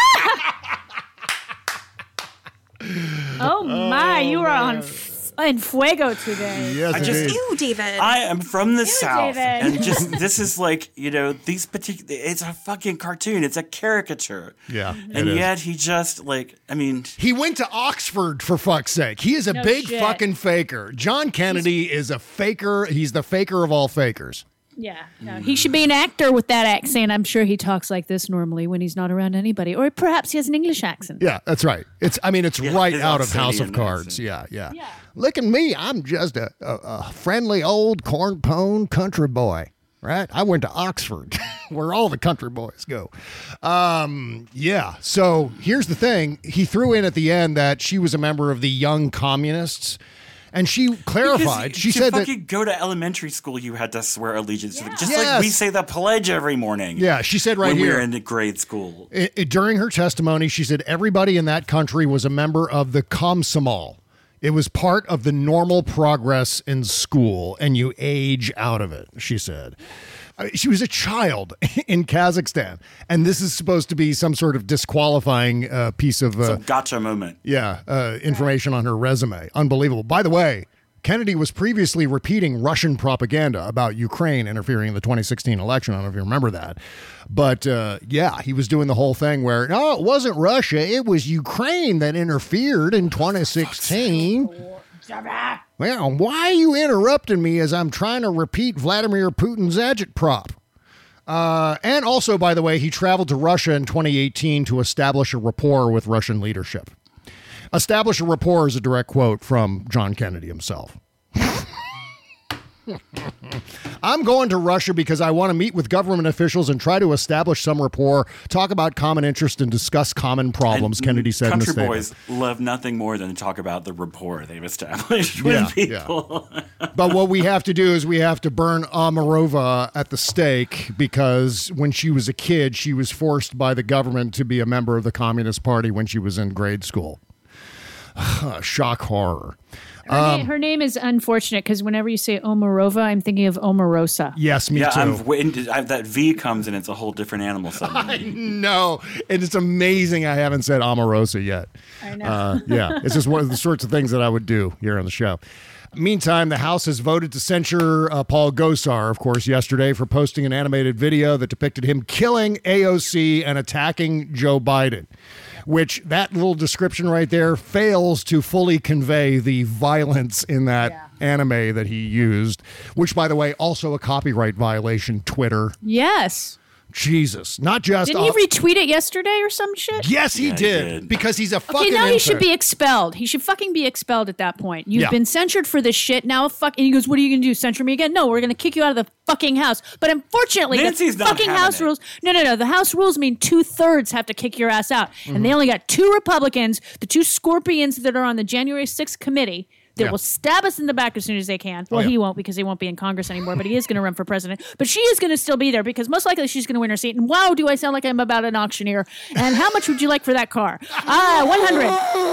Oh my, you are on in fuego today. Yes, Ew, David. I am from the South, David. and just this is like, these particular. It's a fucking cartoon. It's a caricature. Yeah, and yet he just he went to Oxford for fuck's sake. He is a big shit. fucking faker. John Kennedy is a faker. He's the faker of all fakers. Yeah, no, he should be an actor with that accent. I'm sure he talks like this normally when he's not around anybody, or perhaps he has an English accent. Yeah, that's right. It's right out of House of Oxonian Cards. Yeah. Look at me. I'm just a friendly old corn-pone country boy. Right? I went to Oxford, where all the country boys go. Yeah. So here's the thing. He threw in at the end that she was a member of the Young Communists. And she clarified. She said that to go to elementary school, you had to swear allegiance to them, just Yes. like we say the pledge every morning. Yeah, she said right when here. we were in grade school. During her testimony, she said everybody in that country was a member of the Komsomol. It was part of the normal progress in school, and you age out of it, she said. She was a child in Kazakhstan, and this is supposed to be some sort of disqualifying piece of Some gotcha moment. Information on her resume. Unbelievable. By the way, Kennedy was previously repeating Russian propaganda about Ukraine interfering in the 2016 election. I don't know if you remember that. But, he was doing the whole thing where, no, it wasn't Russia. It was Ukraine that interfered in 2016. Well, why are you interrupting me as I'm trying to repeat Vladimir Putin's agitprop? And also, by the way, he traveled to Russia in 2018 to establish a rapport with Russian leadership. Establish a rapport is a direct quote from John Kennedy himself. I'm going to Russia because I want to meet with government officials and try to establish some rapport, talk about common interest, and discuss common problems, And Kennedy said in a Country statement. boys love nothing more than to talk about the rapport they've established with people. But what we have to do is we have to burn Omarova at the stake because when she was a kid, she was forced by the government to be a member of the Communist Party when she was in grade school. Shock horror. Her name is unfortunate because whenever you say Omarova, I'm thinking of Omarosa. Yes, me too. I'm waiting that V comes and it's a whole different animal suddenly. I know. And it's amazing I haven't said Omarosa yet. I know. Yeah, it's just one of the sorts of things that I would do here on the show. Meantime, the House has voted to censure Paul Gosar, of course, yesterday for posting an animated video that depicted him killing AOC and attacking Joe Biden, which that little description right there fails to fully convey the violence in that anime that he used, which, by the way, also a copyright violation, Twitter. Yes. Jesus. Not just... Didn't he retweet it yesterday or some shit? Yes, he did. Because he's a fucking... Okay, now he should infant. be expelled. He should fucking be expelled at that point. You've Yeah. been censured for this shit. Now and he goes, what are you going to do? Censure me again? No, we're going to kick you out of the fucking house. But unfortunately, Nancy's the not fucking having house it. rules... No. The house rules mean 2/3 have to kick your ass out. And they only got 2 Republicans, the 2 scorpions that are on the January 6th committee, that will stab us in the back as soon as they can. Well, he won't because he won't be in Congress anymore, but he is going to run for president. But she is going to still be there because most likely she's going to win her seat. And wow, do I sound like I'm about an auctioneer. And how much would you like for that car? 100.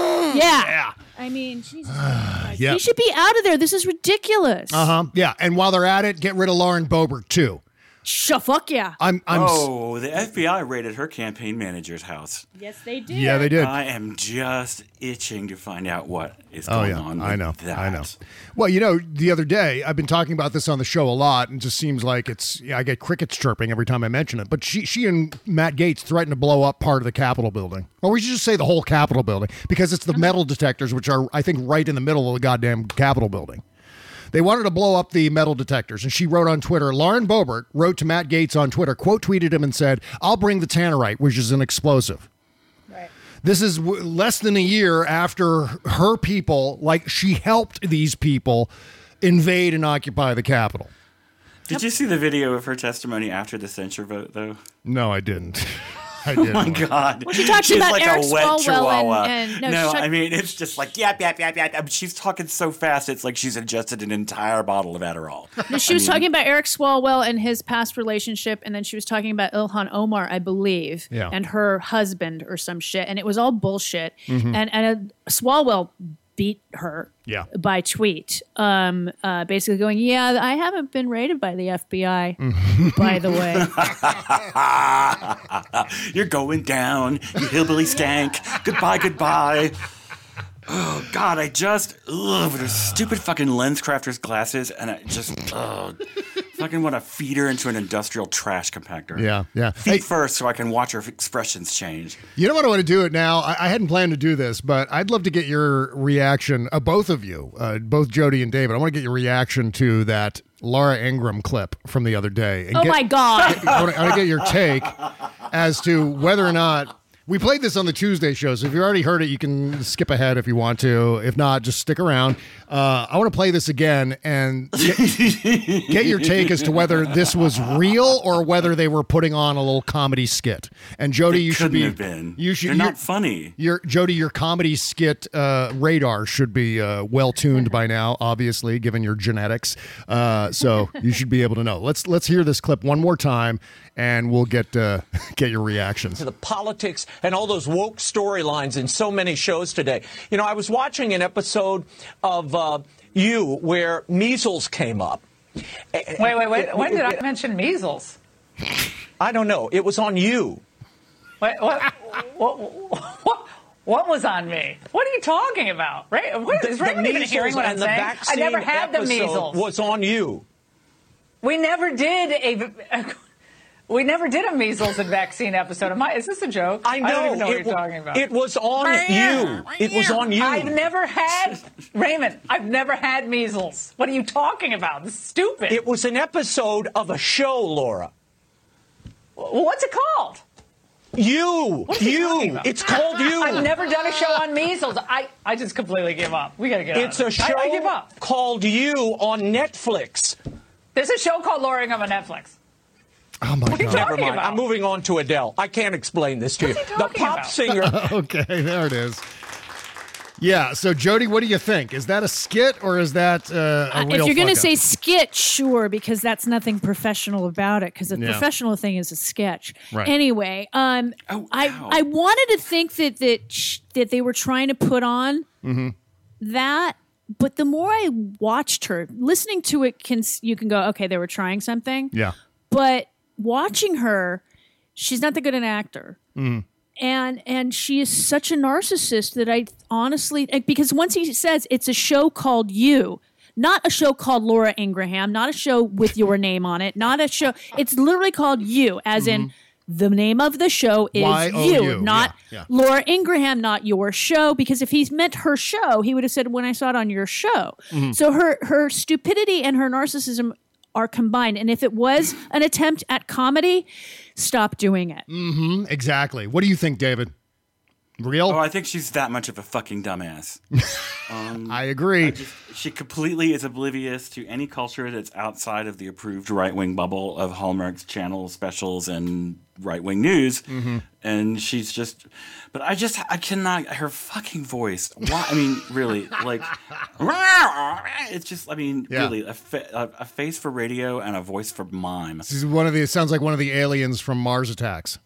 Yeah. I mean, Jesus Christ. Yep. He should be out of there. This is ridiculous. Yeah, and while they're at it, get rid of Lauren Boebert, too. Fuck yeah. I'm the FBI raided her campaign manager's house. Yes, they did. Yeah, they did. I am just itching to find out what is Oh, going yeah, on with I know. that. Well, the other day, I've been talking about this on the show a lot, and it just seems like I get crickets chirping every time I mention it. But she and Matt Gaetz threatened to blow up part of the Capitol building. Or we should just say the whole Capitol building, because it's the metal detectors, which are, I think, right in the middle of the goddamn Capitol building. They wanted to blow up the metal detectors, and she wrote on Twitter, Lauren Boebert wrote to Matt Gaetz on Twitter, quote tweeted him and said, I'll bring the tannerite, which is an explosive. Right. This is less than a year after her people, like she helped these people invade and occupy the Capitol. Did you see the video of her testimony after the censure vote, though? No, I didn't. I Oh didn't. my God. Well, she talks She's about like Eric a wet Swalwell chihuahua. and no, I mean, it's just like, yap. I mean, she's talking so fast, it's like she's ingested an entire bottle of Adderall. No, she was talking about Eric Swalwell and his past relationship, and then she was talking about Ilhan Omar, I believe, and her husband or some shit, and it was all bullshit. And Swalwell beat her by tweet, basically going, yeah, I haven't been raided by the FBI, by the way. You're going down, you hillbilly skank. Goodbye. Oh, God, with her stupid fucking LensCrafters glasses, and I just, fucking want to feed her into an industrial trash compactor. Yeah. Feet first so I can watch her expressions change. You know what I want to do it now? I hadn't planned to do this, but I'd love to get your reaction, both of you, both Jody and David. I want to get your reaction to that Laura Ingraham clip from the other day. And my God. I want to get your take as to whether or not... We played this on the Tuesday show, so if you already heard it, you can skip ahead if you want to. If not, just stick around. I want to play this again and get your take as to whether this was real or whether they were putting on a little comedy skit. And Jody, you should be. Have been. They're not funny. Jody, your comedy skit radar should be well tuned by now, obviously, given your genetics. So you should be able to know. Let's hear this clip one more time, and we'll get your reactions. To the politics and all those woke storylines in so many shows today. I was watching an episode of You where measles came up. Wait. When did I mention measles? I don't know. It was on You. Wait, what was on me? What are you talking about? Is Raymond even hearing what I'm saying? I never had the measles. Was on You. We never did a measles and vaccine episode. Is this a joke? I know. I don't even know what you're talking about. It was on You. It was on You. I've never had, Raymond, I've never had measles. What are you talking about? This is stupid. It was an episode of a show, Laura. What's it called? You. It's called You. I've never done a show on measles. I just completely give up. We got to get out. It's a show I give up. called You on Netflix. There's a show called Laura Ingraham on Netflix. Oh, my God. Never mind. I'm moving on to Adele. I can't explain this to you. The pop singer. Okay, there it is. Yeah, so Jody, what do you think? Is that a skit or is that a real If you're going to fuck-up? say skit, sure, because that's nothing professional about it, because the professional thing is a sketch. Right. Anyway, I wanted to think that they were trying to put on that, but the more I watched her, listening to it, you can go, okay, they were trying something. Yeah. But watching her, she's not that good an actor. And she is such a narcissist that I honestly, because once he says it's a show called You, not a show called Laura Ingraham, not a show with your name on it, not a show, it's literally called You, as in the name of the show is Y-O-U. You, not Laura Ingraham, not your show, because if he's meant her show, he would have said when I saw it on your show. So her stupidity and her narcissism are combined. And if it was an attempt at comedy, stop doing it. Exactly. What do you think, David? Real? Oh, I think she's that much of a fucking dumbass. I agree. She completely is oblivious to any culture that's outside of the approved right-wing bubble of Hallmark's channel specials and right-wing news. And she's just... But I cannot... Her fucking voice... Why, I mean, really, like... It's just, I mean, really, a face for radio and a voice for mime. This is it sounds like one of the aliens from Mars Attacks.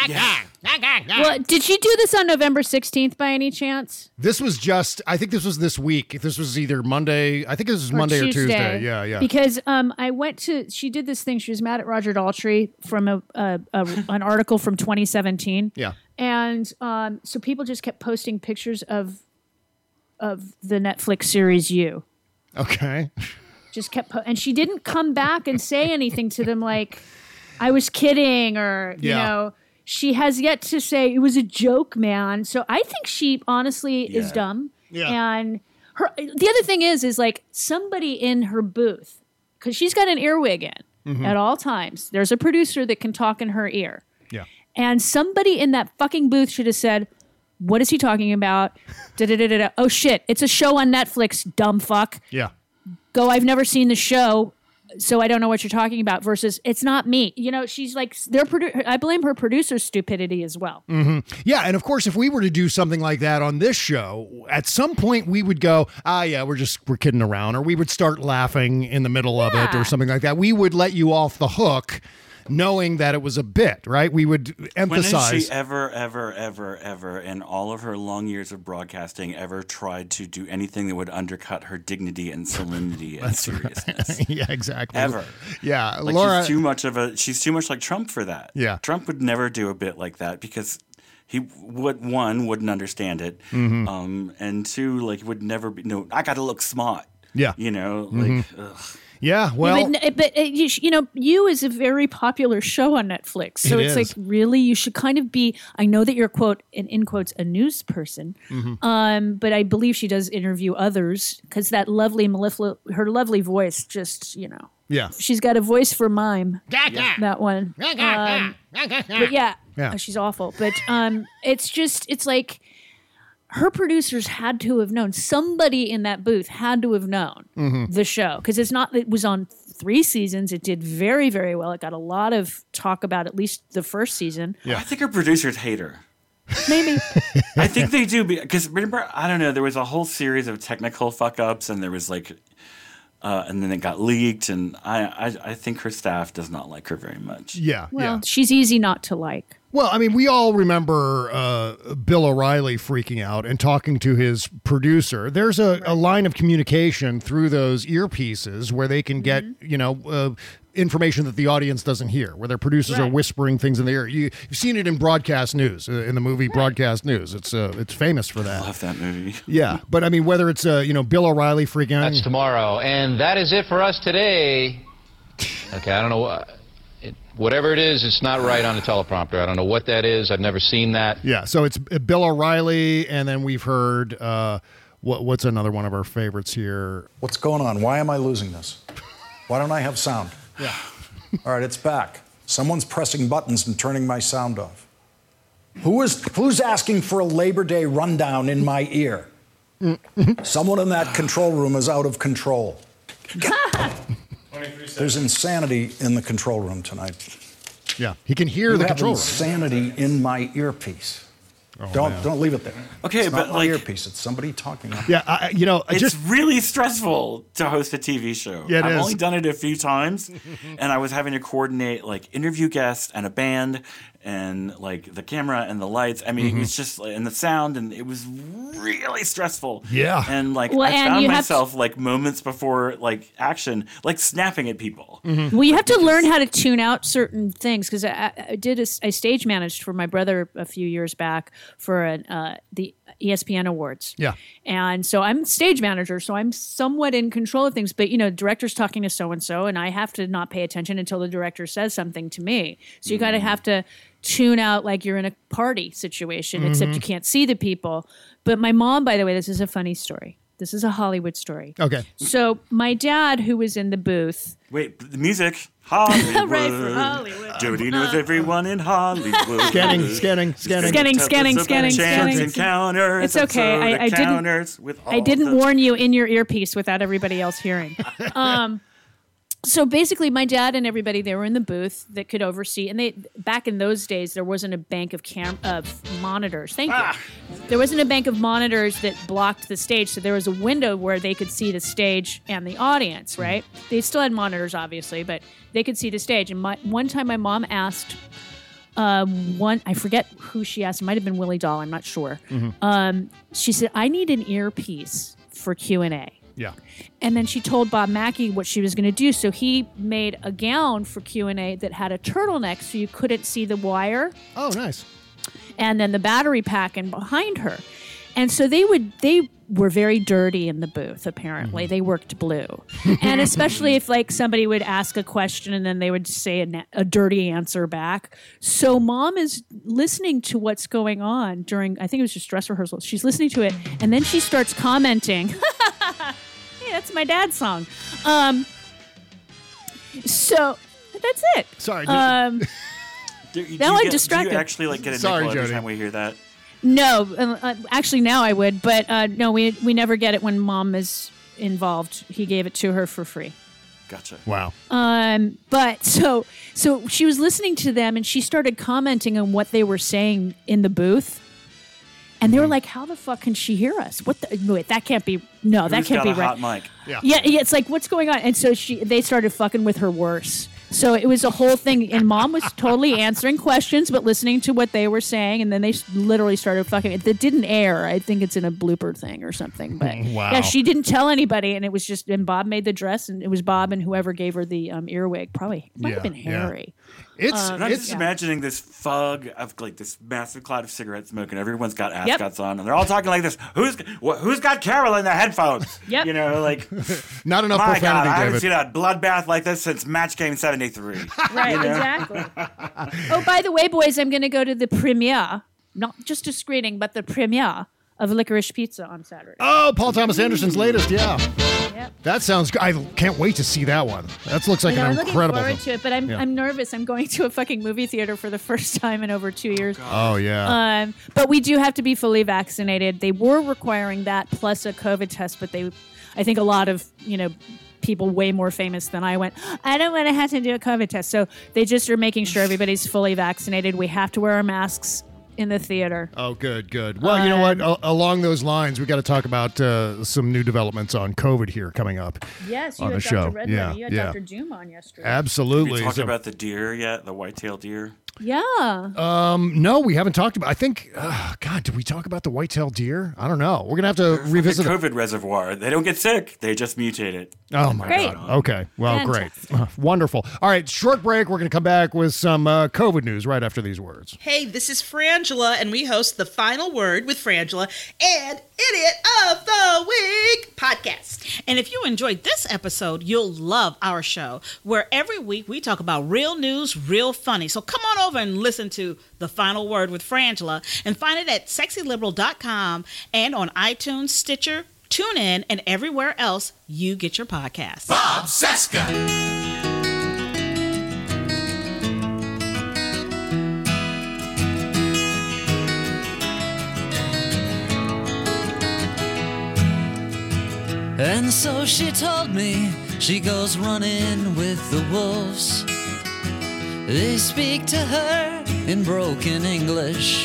Well, did she do this on November 16th by any chance? This was I think this was this week. This was either Monday. I think it was Monday or Tuesday. Yeah. Because she did this thing. She was mad at Roger Daltrey from an article from 2017. Yeah. And so people just kept posting pictures of the Netflix series You. Okay. Just kept and she didn't come back and say anything to them like, I was kidding, or, you know. She has yet to say it was a joke, man. So I think she honestly is dumb. Yeah. And the other thing is like somebody in her booth, because she's got an earwig in at all times. There's a producer that can talk in her ear. Yeah. And somebody in that fucking booth should have said, what is he talking about? Oh shit, it's a show on Netflix, dumb fuck. Yeah. Go, I've never seen the show, so I don't know what you're talking about, versus it's not me. You know, she's like, I blame her producer's stupidity as well. Yeah, and of course, if we were to do something like that on this show, at some point we would go, we're kidding around, or we would start laughing in the middle of it or something like that. We would let you off the hook knowing that it was a bit, right? We would emphasize. When has she ever, in all of her long years of broadcasting, ever tried to do anything that would undercut her dignity and solemnity and seriousness? Right. Yeah, exactly. Ever. Yeah, like Laura. She's too much like Trump for that. Yeah. Trump would never do a bit like that because he wouldn't understand it, and two, like would never be. No, I got to look smart. Yeah. You know, like. Ugh. Yeah, well, but You is a very popular show on Netflix, so it's like really you should kind of be. I know that you're quote in quotes a news person, but I believe she does interview others because that lovely her lovely voice, just she's got a voice for mime. That one, but she's awful. But it's like. Her producers had to have known. Somebody in that booth had to have known the show because it was on 3 seasons. It did very, very well. It got a lot of talk about at least the first season. Yeah. I think her producers hate her. Maybe. I think they do because remember, I don't know, there was a whole series of technical fuck ups and there was like, and then it got leaked and I think her staff does not like her very much. Yeah. Well, she's easy not to like. Well, I mean, we all remember Bill O'Reilly freaking out and talking to his producer. There's a line of communication through those earpieces where they can get, information that the audience doesn't hear, where their producers are whispering things in the ear. You've seen it in broadcast news, in the movie Broadcast News. It's famous for that. I love that movie. Yeah, but I mean, whether it's, Bill O'Reilly freaking out. That's tomorrow. And that is it for us today. Okay, I don't know whatever it is, it's not right on the teleprompter. I don't know what that is. I've never seen that. Yeah, so it's Bill O'Reilly, and then we've heard, what's another one of our favorites here? What's going on? Why am I losing this? Why don't I have sound? Yeah. All right, it's back. Someone's pressing buttons and turning my sound off. Who's asking for a Labor Day rundown in my ear? Someone in that control room is out of control. There's insanity in the control room tonight. Yeah, he can hear the control room. Insanity in my earpiece. Don't leave it there. Okay, it's but not my earpiece. It's somebody talking. Yeah, it's really stressful to host a TV show. Yeah, I've only done it a few times, and I was having to coordinate like interview guests and a band and like the camera and the lights. I mean, it was just and the sound, and it was really stressful. Yeah, and like I found myself like moments before like action, like snapping at people. Well, you have to learn how to tune out certain things because I stage managed for my brother a few years back for the ESPN Awards. Yeah. And so I'm stage manager, so I'm somewhat in control of things. But, the director's talking to so-and-so, and I have to not pay attention until the director says something to me. So you got to have to tune out like you're in a party situation, except you can't see the people. But my mom, by the way, this is a funny story. This is a Hollywood story. Okay. So my dad, who was in the booth. Wait, the music. Hollywood. Right, for Hollywood. Jody knows everyone in Hollywood. Scanning. Encounters. It's okay. I didn't warn you in your earpiece without everybody else hearing. So basically, my dad and everybody, they were in the booth that could oversee. And back in those days, there wasn't a bank of monitors. Thank you. There wasn't a bank of monitors that blocked the stage. So there was a window where they could see the stage and the audience, right? They still had monitors, obviously, but they could see the stage. And one time my mom asked I forget who she asked. It might have been Willie Dahl. I'm not sure. She said, I need an earpiece for Q&A. Yeah. And then she told Bob Mackie what she was going to do. So he made a gown for Q&A that had a turtleneck so you couldn't see the wire. Oh, nice. And then the battery pack and behind her. And so they were very dirty in the booth, apparently. They worked blue. And especially if like somebody would ask a question and then they would say a dirty answer back. So mom is listening to what's going on during, I think it was just dress rehearsal. She's listening to it and then she starts commenting. Hey, that's my dad's song. So that's it. Sorry. Now I'm distracted. Do you actually like get a nickel every time we hear that? No, actually now I would, but no, we never get it when mom is involved. He gave it to her for free. Gotcha. Wow. But so she was listening to them and she started commenting on what they were saying in the booth. And they were like, how the fuck can she hear us? Wait, that can't be, no, that can't be right. Hot mic? Yeah, it's like, what's going on? And so they started fucking with her worse. So it was a whole thing, and mom was totally answering questions, but listening to what they were saying, and then they literally started fucking. It didn't air. I think it's in a blooper thing or something. But wow. Yeah, she didn't tell anybody, and it was just. And Bob made the dress, and it was Bob and whoever gave her the earwig. Probably might have been Harry. I'm just imagining this fog of like this massive cloud of cigarette smoke, and everyone's got ascots on, and they're all talking like this. Who's got Carol in their headphones? Yep. You know, like not enough my profanity, God, I haven't David. seen a bloodbath like this since Match Game 73. Right, exactly. Oh, by the way, boys, I'm going to go to the premiere, not just a screening, but the premiere of Licorice Pizza on Saturday. Oh, Paul Thomas Anderson's latest, yeah. Yep. That sounds good. I can't wait to see that one. That looks like an incredible I'm looking forward to it, but I'm nervous. I'm going to a fucking movie theater for the first time in over 2 years. Oh, yeah. But we do have to be fully vaccinated. They were requiring that plus a COVID test, but I think a lot of, people way more famous than I went, I don't want to have to do a COVID test. So they just are making sure everybody's fully vaccinated. We have to wear our masks in the theater. Oh, good. Well, you know what? Along those lines, we got to talk about some new developments on COVID here coming up. Yes, you on had the show. Dr. Redmond. You had Dr. Doom on yesterday. Absolutely. Have you talked about the deer yet? The white-tailed deer? Yeah. No, we haven't talked about. I think. God, did we talk about the white-tailed deer? I don't know. We're gonna have to revisit the COVID reservoir. They don't get sick. They just mutate it. Oh my God. Okay. Well, great. Wonderful. All right. Short break. We're gonna come back with some COVID news right after these words. Hey, this is Frangela, and we host The Final Word with Frangela and Idiot of the Week podcast. And if you enjoyed this episode, you'll love our show, where every week we talk about real news, real funny. So come on over and listen to The Final Word with Frangela and find it at sexyliberal.com and on iTunes, Stitcher, TuneIn, and everywhere else you get your podcasts. Bob Cesca. And so she told me she goes running with the wolves. They speak to her in broken English.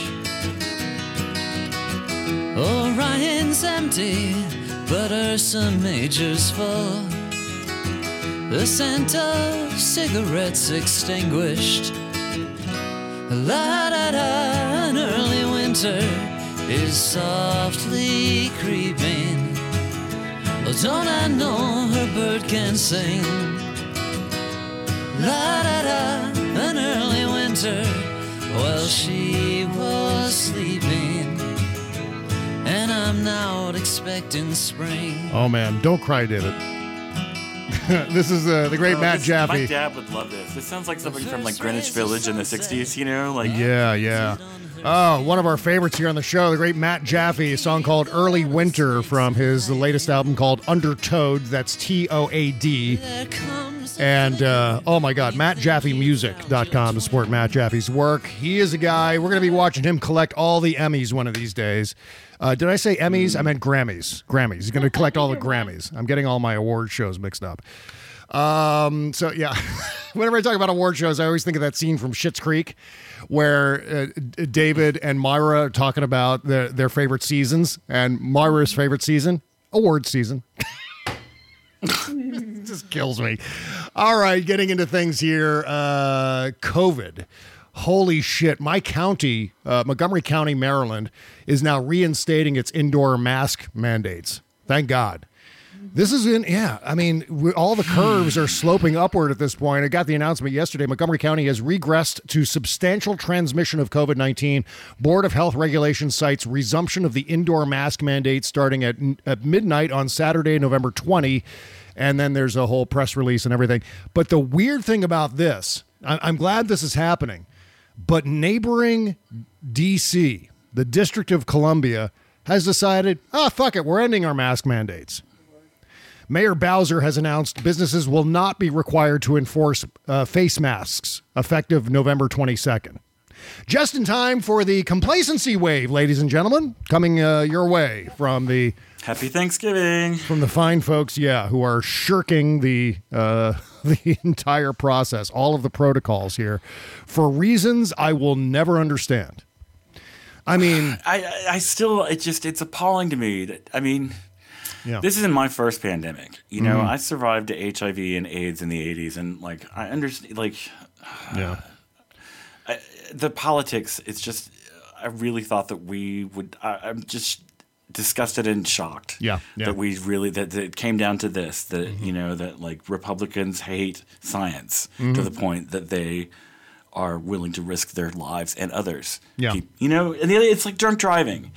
Orion's empty, but Ursa Major's full. The scent of cigarettes extinguished. La-da-da, an early winter is softly creeping. Oh, don't I know her bird can sing? La-da-da, an early winter while she was sleeping. And I'm now expecting spring. Oh, man. Don't cry, David. This is the great Matt Jaffe. My dad would love this. This sounds like something from like Greenwich Village in the 60s, you know? Like Yeah. Oh, one of our favorites here on the show, the great Matt Jaffe, a song called Early Winter from his latest album called Undertoad. That's T-O-A-D. And, oh my God, MattJaffeMusic.com to support Matt Jaffe's work. He is a guy, we're going to be watching him collect all the Emmys one of these days. Did I say Emmys? I meant Grammys. Grammys. He's going to collect all the Grammys. I'm getting all my award shows mixed up. So, yeah, whenever I talk about award shows, I always think of that scene from Schitt's Creek where David and Myra are talking about their favorite seasons, and Myra's favorite season, award season. It just kills me. All right, getting into things here. COVID. Holy shit. My county, Montgomery County, Maryland, is now reinstating its indoor mask mandates. Thank God. This is all the curves are sloping upward at this point. I got the announcement yesterday. Montgomery County has regressed to substantial transmission of COVID-19. Board of Health Regulations cites resumption of the indoor mask mandate starting at midnight on Saturday, November 20. And then there's a whole press release and everything. But the weird thing about this, I'm glad this is happening, but neighboring D.C., the District of Columbia, has decided, fuck it, we're ending our mask mandates. Mayor Bowser has announced businesses will not be required to enforce face masks effective November 22nd. Just in time for the complacency wave, ladies and gentlemen, coming your way from the... Happy Thanksgiving. From the fine folks, who are shirking the entire process, all of the protocols here, for reasons I will never understand. I mean... it's appalling to me that, this isn't my first pandemic. You know, I survived to HIV and AIDS in the 80s, and, I understand, the politics, it's just, I really thought that we would, I'm just disgusted and shocked that we really, that it came down to this, that, that, Republicans hate science to the point that they are willing to risk their lives and others. Yeah. And it's like drunk driving.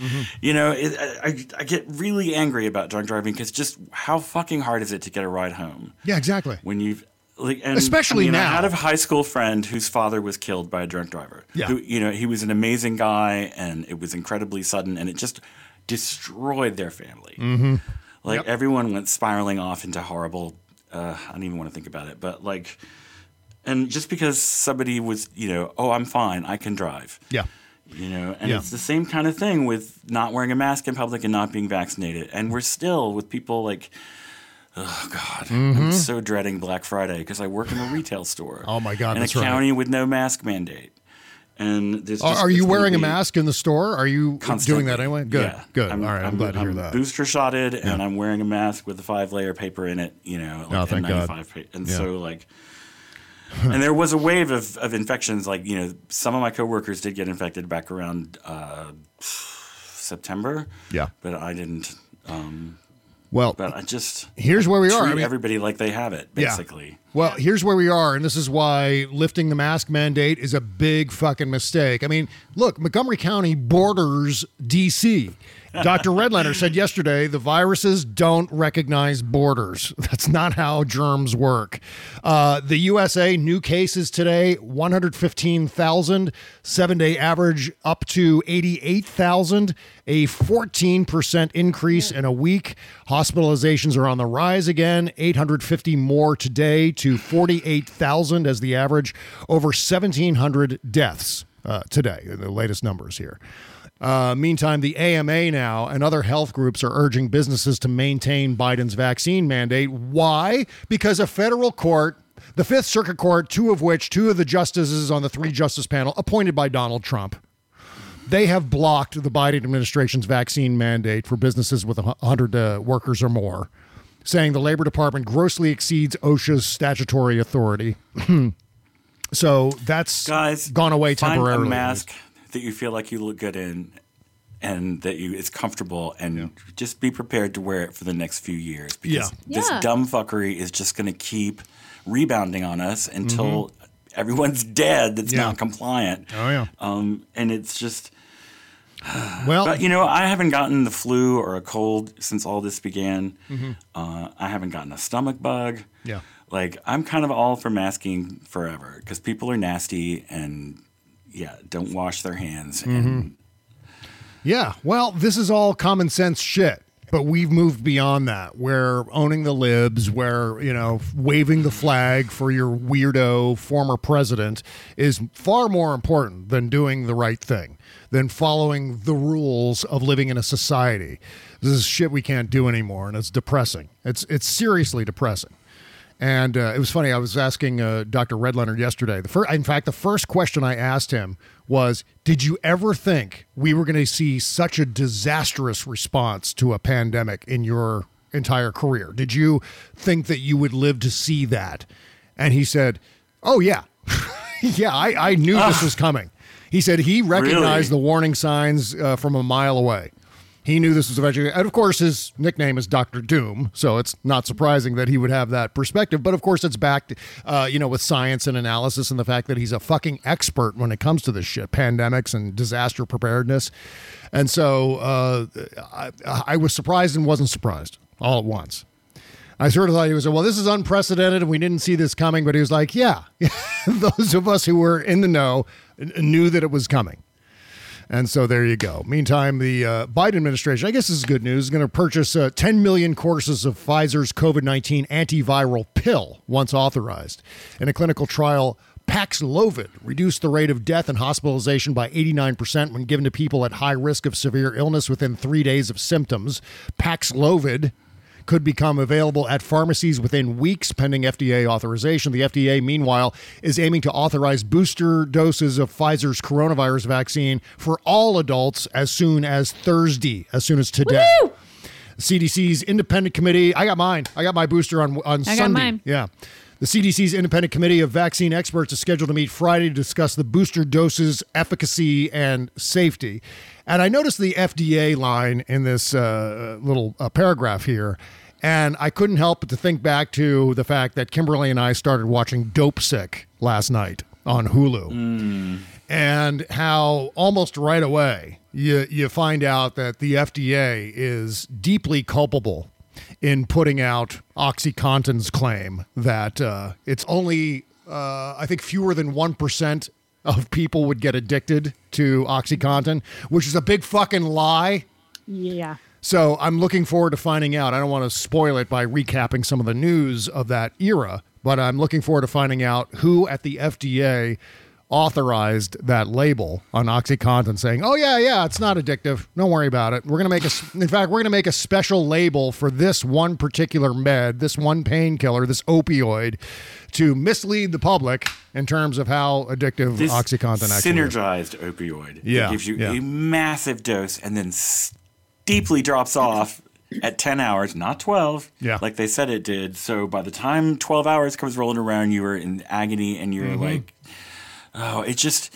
I get really angry about drunk driving because just how fucking hard is it to get a ride home? Yeah, exactly. When you've... Especially now. I had a high school friend whose father was killed by a drunk driver. Yeah. Who, he was an amazing guy, and it was incredibly sudden, and it just destroyed their family. Everyone went spiraling off into horrible... I don't even want to think about it, but and just because somebody was, I'm fine, I can drive. Yeah. It's the same kind of thing with not wearing a mask in public and not being vaccinated. And we're still with people oh, God, I'm so dreading Black Friday because I work in a retail store. Oh, my God, in that's a county right. with no mask mandate. And are you wearing a mask in the store? Are you constantly doing that anyway? Good, yeah. good. All right, I'm glad to hear that. Booster shotted, and I'm wearing a mask with a 5-layer paper in it, thank God. And so, and there was a wave of infections. Some of my coworkers did get infected back around September. Yeah. But I didn't. But I just here's where we are. Treat everybody like they have it, basically. Yeah. Well, here's where we are, and this is why lifting the mask mandate is a big fucking mistake. Look, Montgomery County borders D.C. Dr. Redlener said yesterday the viruses don't recognize borders. That's not how germs work. The USA, new cases today, 115,000, 7-day average up to 88,000, a 14% increase in a week. Hospitalizations are on the rise again, 850 more today to 48,000 as the average, over 1,700 deaths today, the latest numbers here. Meantime, the AMA now and other health groups are urging businesses to maintain Biden's vaccine mandate. Why? Because a federal court, the Fifth Circuit Court, two of the justices on the 3-justice panel appointed by Donald Trump, they have blocked the Biden administration's vaccine mandate for businesses with 100 workers or more, saying the Labor Department grossly exceeds OSHA's statutory authority. So that's gone away temporarily. Find a mask that you feel like you look good in and that it's comfortable, and just be prepared to wear it for the next few years, because this dumb fuckery is just going to keep rebounding on us until everyone's dead that's not compliant. Oh, yeah. And it's just... Well, but, I haven't gotten the flu or a cold since all this began. I haven't gotten a stomach bug. Yeah. Like, I'm kind of all for masking forever, because people are nasty and, don't wash their hands. And yeah, well, this is all common sense shit. But we've moved beyond that, where owning the libs, where, waving the flag for your weirdo former president is far more important than doing the right thing, than following the rules of living in a society. This is shit we can't do anymore, and it's depressing. It's seriously depressing. And it was funny. I was asking Dr. Red Leonard yesterday. The first question I asked him was, did you ever think we were going to see such a disastrous response to a pandemic in your entire career? Did you think that you would live to see that? And he said, oh, yeah. I knew this was coming. He said he recognized the warning signs from a mile away. He knew this was eventually, and of course his nickname is Dr. Doom, so it's not surprising that he would have that perspective. But of course it's backed, with science and analysis, and the fact that he's a fucking expert when it comes to this shit, pandemics and disaster preparedness. And so I was surprised and wasn't surprised all at once. I sort of thought he was, well, this is unprecedented and we didn't see this coming. But he was like, yeah, those of us who were in the know knew that it was coming. And so there you go. Meantime, the Biden administration, I guess this is good news, is going to purchase 10 million courses of Pfizer's COVID-19 antiviral pill once authorized. In a clinical trial, Paxlovid reduced the rate of death and hospitalization by 89% when given to people at high risk of severe illness within 3 days of symptoms. Paxlovid could become available at pharmacies within weeks pending FDA authorization. The FDA, meanwhile, is aiming to authorize booster doses of Pfizer's coronavirus vaccine for all adults as soon as Thursday, as soon as today. Woo! CDC's independent committee, I got mine. I got my booster on Sunday. Got mine. Yeah. The CDC's independent committee of vaccine experts is scheduled to meet Friday to discuss the booster doses, efficacy, and safety. And I noticed the FDA line in this little paragraph here, and I couldn't help but to think back to the fact that Kimberly and I started watching Dope Sick last night on Hulu. And how almost right away you find out that the FDA is deeply culpable in putting out OxyContin's claim that it's only, I think, fewer than 1% of people would get addicted to OxyContin, which is a big fucking lie. Yeah. So I'm looking forward to finding out. I don't want to spoil it by recapping some of the news of that era, but I'm looking forward to finding out who at the FDA authorized that label on OxyContin, saying, oh, yeah, it's not addictive. Don't worry about it. We're going to make a special label for this one particular med, this one painkiller, this opioid, to mislead the public in terms of how addictive this OxyContin actually synergized is. Opioid. Yeah. It gives you a massive dose and then steeply drops off at 10 hours, not 12, like they said it did. So by the time 12 hours comes rolling around, you were in agony and you're like, oh, it just...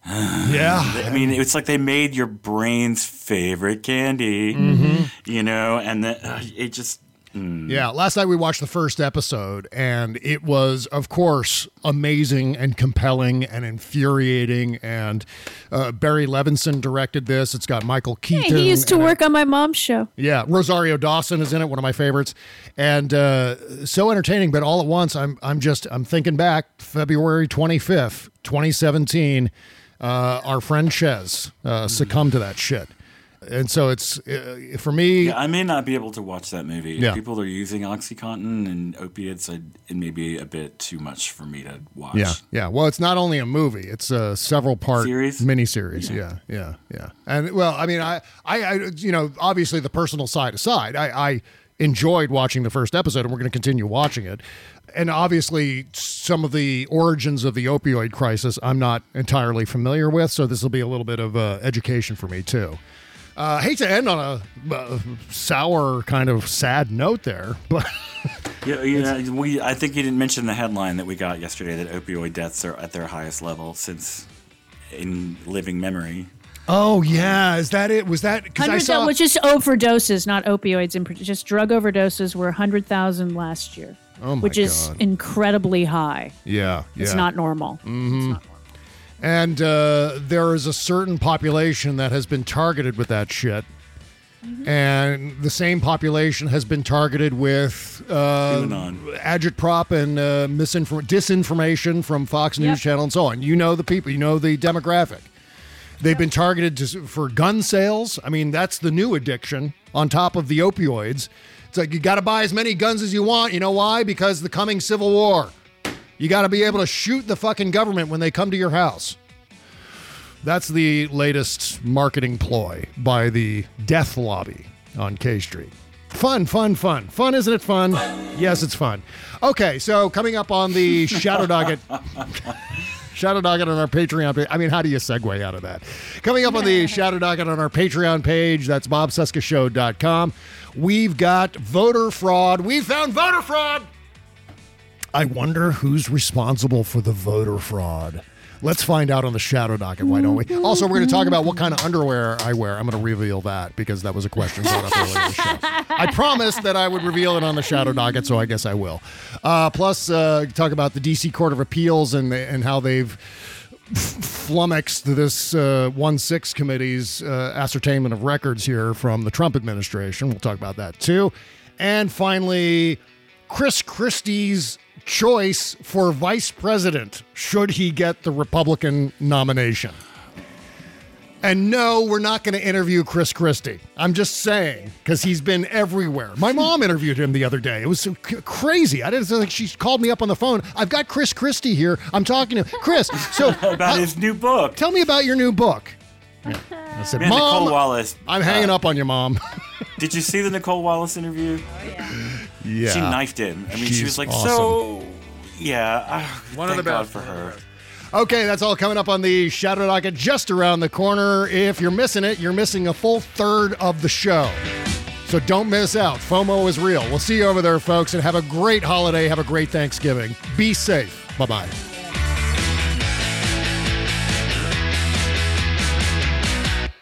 I mean, it's like they made your brain's favorite candy, and then it just... Yeah, last night we watched the first episode, and it was, of course, amazing and compelling and infuriating, and Barry Levinson directed this. It's got Michael Keaton. Hey, he used to work on my mom's show. Yeah, Rosario Dawson is in it, one of my favorites, and so entertaining, but all at once, I'm thinking back, February 25th, 2017, our friend Chez succumbed to that shit. And so it's, for me... Yeah, I may not be able to watch that movie. Yeah. If people are using OxyContin and opiates, it may be a bit too much for me to watch. Yeah. Well, it's not only a movie; it's a several-part miniseries. Yeah. And well, I mean, I obviously the personal side aside, I enjoyed watching the first episode, and we're going to continue watching it. And obviously, some of the origins of the opioid crisis, I'm not entirely familiar with, so this will be a little bit of education for me too. I hate to end on a sour, kind of sad note there, but I think you didn't mention the headline that we got yesterday that opioid deaths are at their highest level since in living memory. Oh yeah, is that it? Was that because I saw? Which is overdoses, not opioids, and just drug overdoses were 100,000 last year. Oh my which is God. incredibly high. Yeah. It's not normal. Mm-hmm. It's not normal. And there is a certain population that has been targeted with that shit. Mm-hmm. And the same population has been targeted with agitprop and disinformation from Fox News Channel and so on. You know the people, you know the demographic. They've been targeted for gun sales. I mean, that's the new addiction on top of the opioids. It's like you got to buy as many guns as you want. You know why? Because the coming civil war. You got to be able to shoot the fucking government when they come to your house. That's the latest marketing ploy by the death lobby on K Street. Fun. Fun, isn't it fun? Yes, it's fun. Okay, so coming up on the Shadow Docket. Shadow Docket on our Patreon page. I mean, how do you segue out of that? Coming up on the Shadow Docket on our Patreon page, that's bobcescashow.com. We've got voter fraud. We found voter fraud. I wonder who's responsible for the voter fraud. Let's find out on the Shadow Docket, why don't we? Also, we're going to talk about what kind of underwear I wear. I'm going to reveal that because that was a question brought up earlier in the show. I promised that I would reveal it on the Shadow Docket, so I guess I will. Plus, talk about the D.C. Court of Appeals and how they've flummoxed this 1-6 committee's ascertainment of records here from the Trump administration. We'll talk about that, too. And finally, Chris Christie's choice for vice president should he get the Republican nomination. And no, we're not going to interview Chris Christie. I'm just saying, because he's been everywhere. My mom interviewed him the other day. It was so crazy. I didn't think she called me up on the phone. I've got Chris Christie here. I'm talking to him. Chris, so about his new book. Tell me about your new book. Yeah. I said, Mom, Nicole Wallace. I'm hanging up on you, Mom. Did you see the Nicole Wallace interview? Oh, yeah. Yeah. She knifed him. I mean, she was like, awesome. One of the best for her. Okay, that's all coming up on the Shadow Docket just around the corner. If you're missing it, you're missing a full third of the show. So don't miss out. FOMO is real. We'll see you over there, folks, and have a great holiday. Have a great Thanksgiving. Be safe. Bye-bye.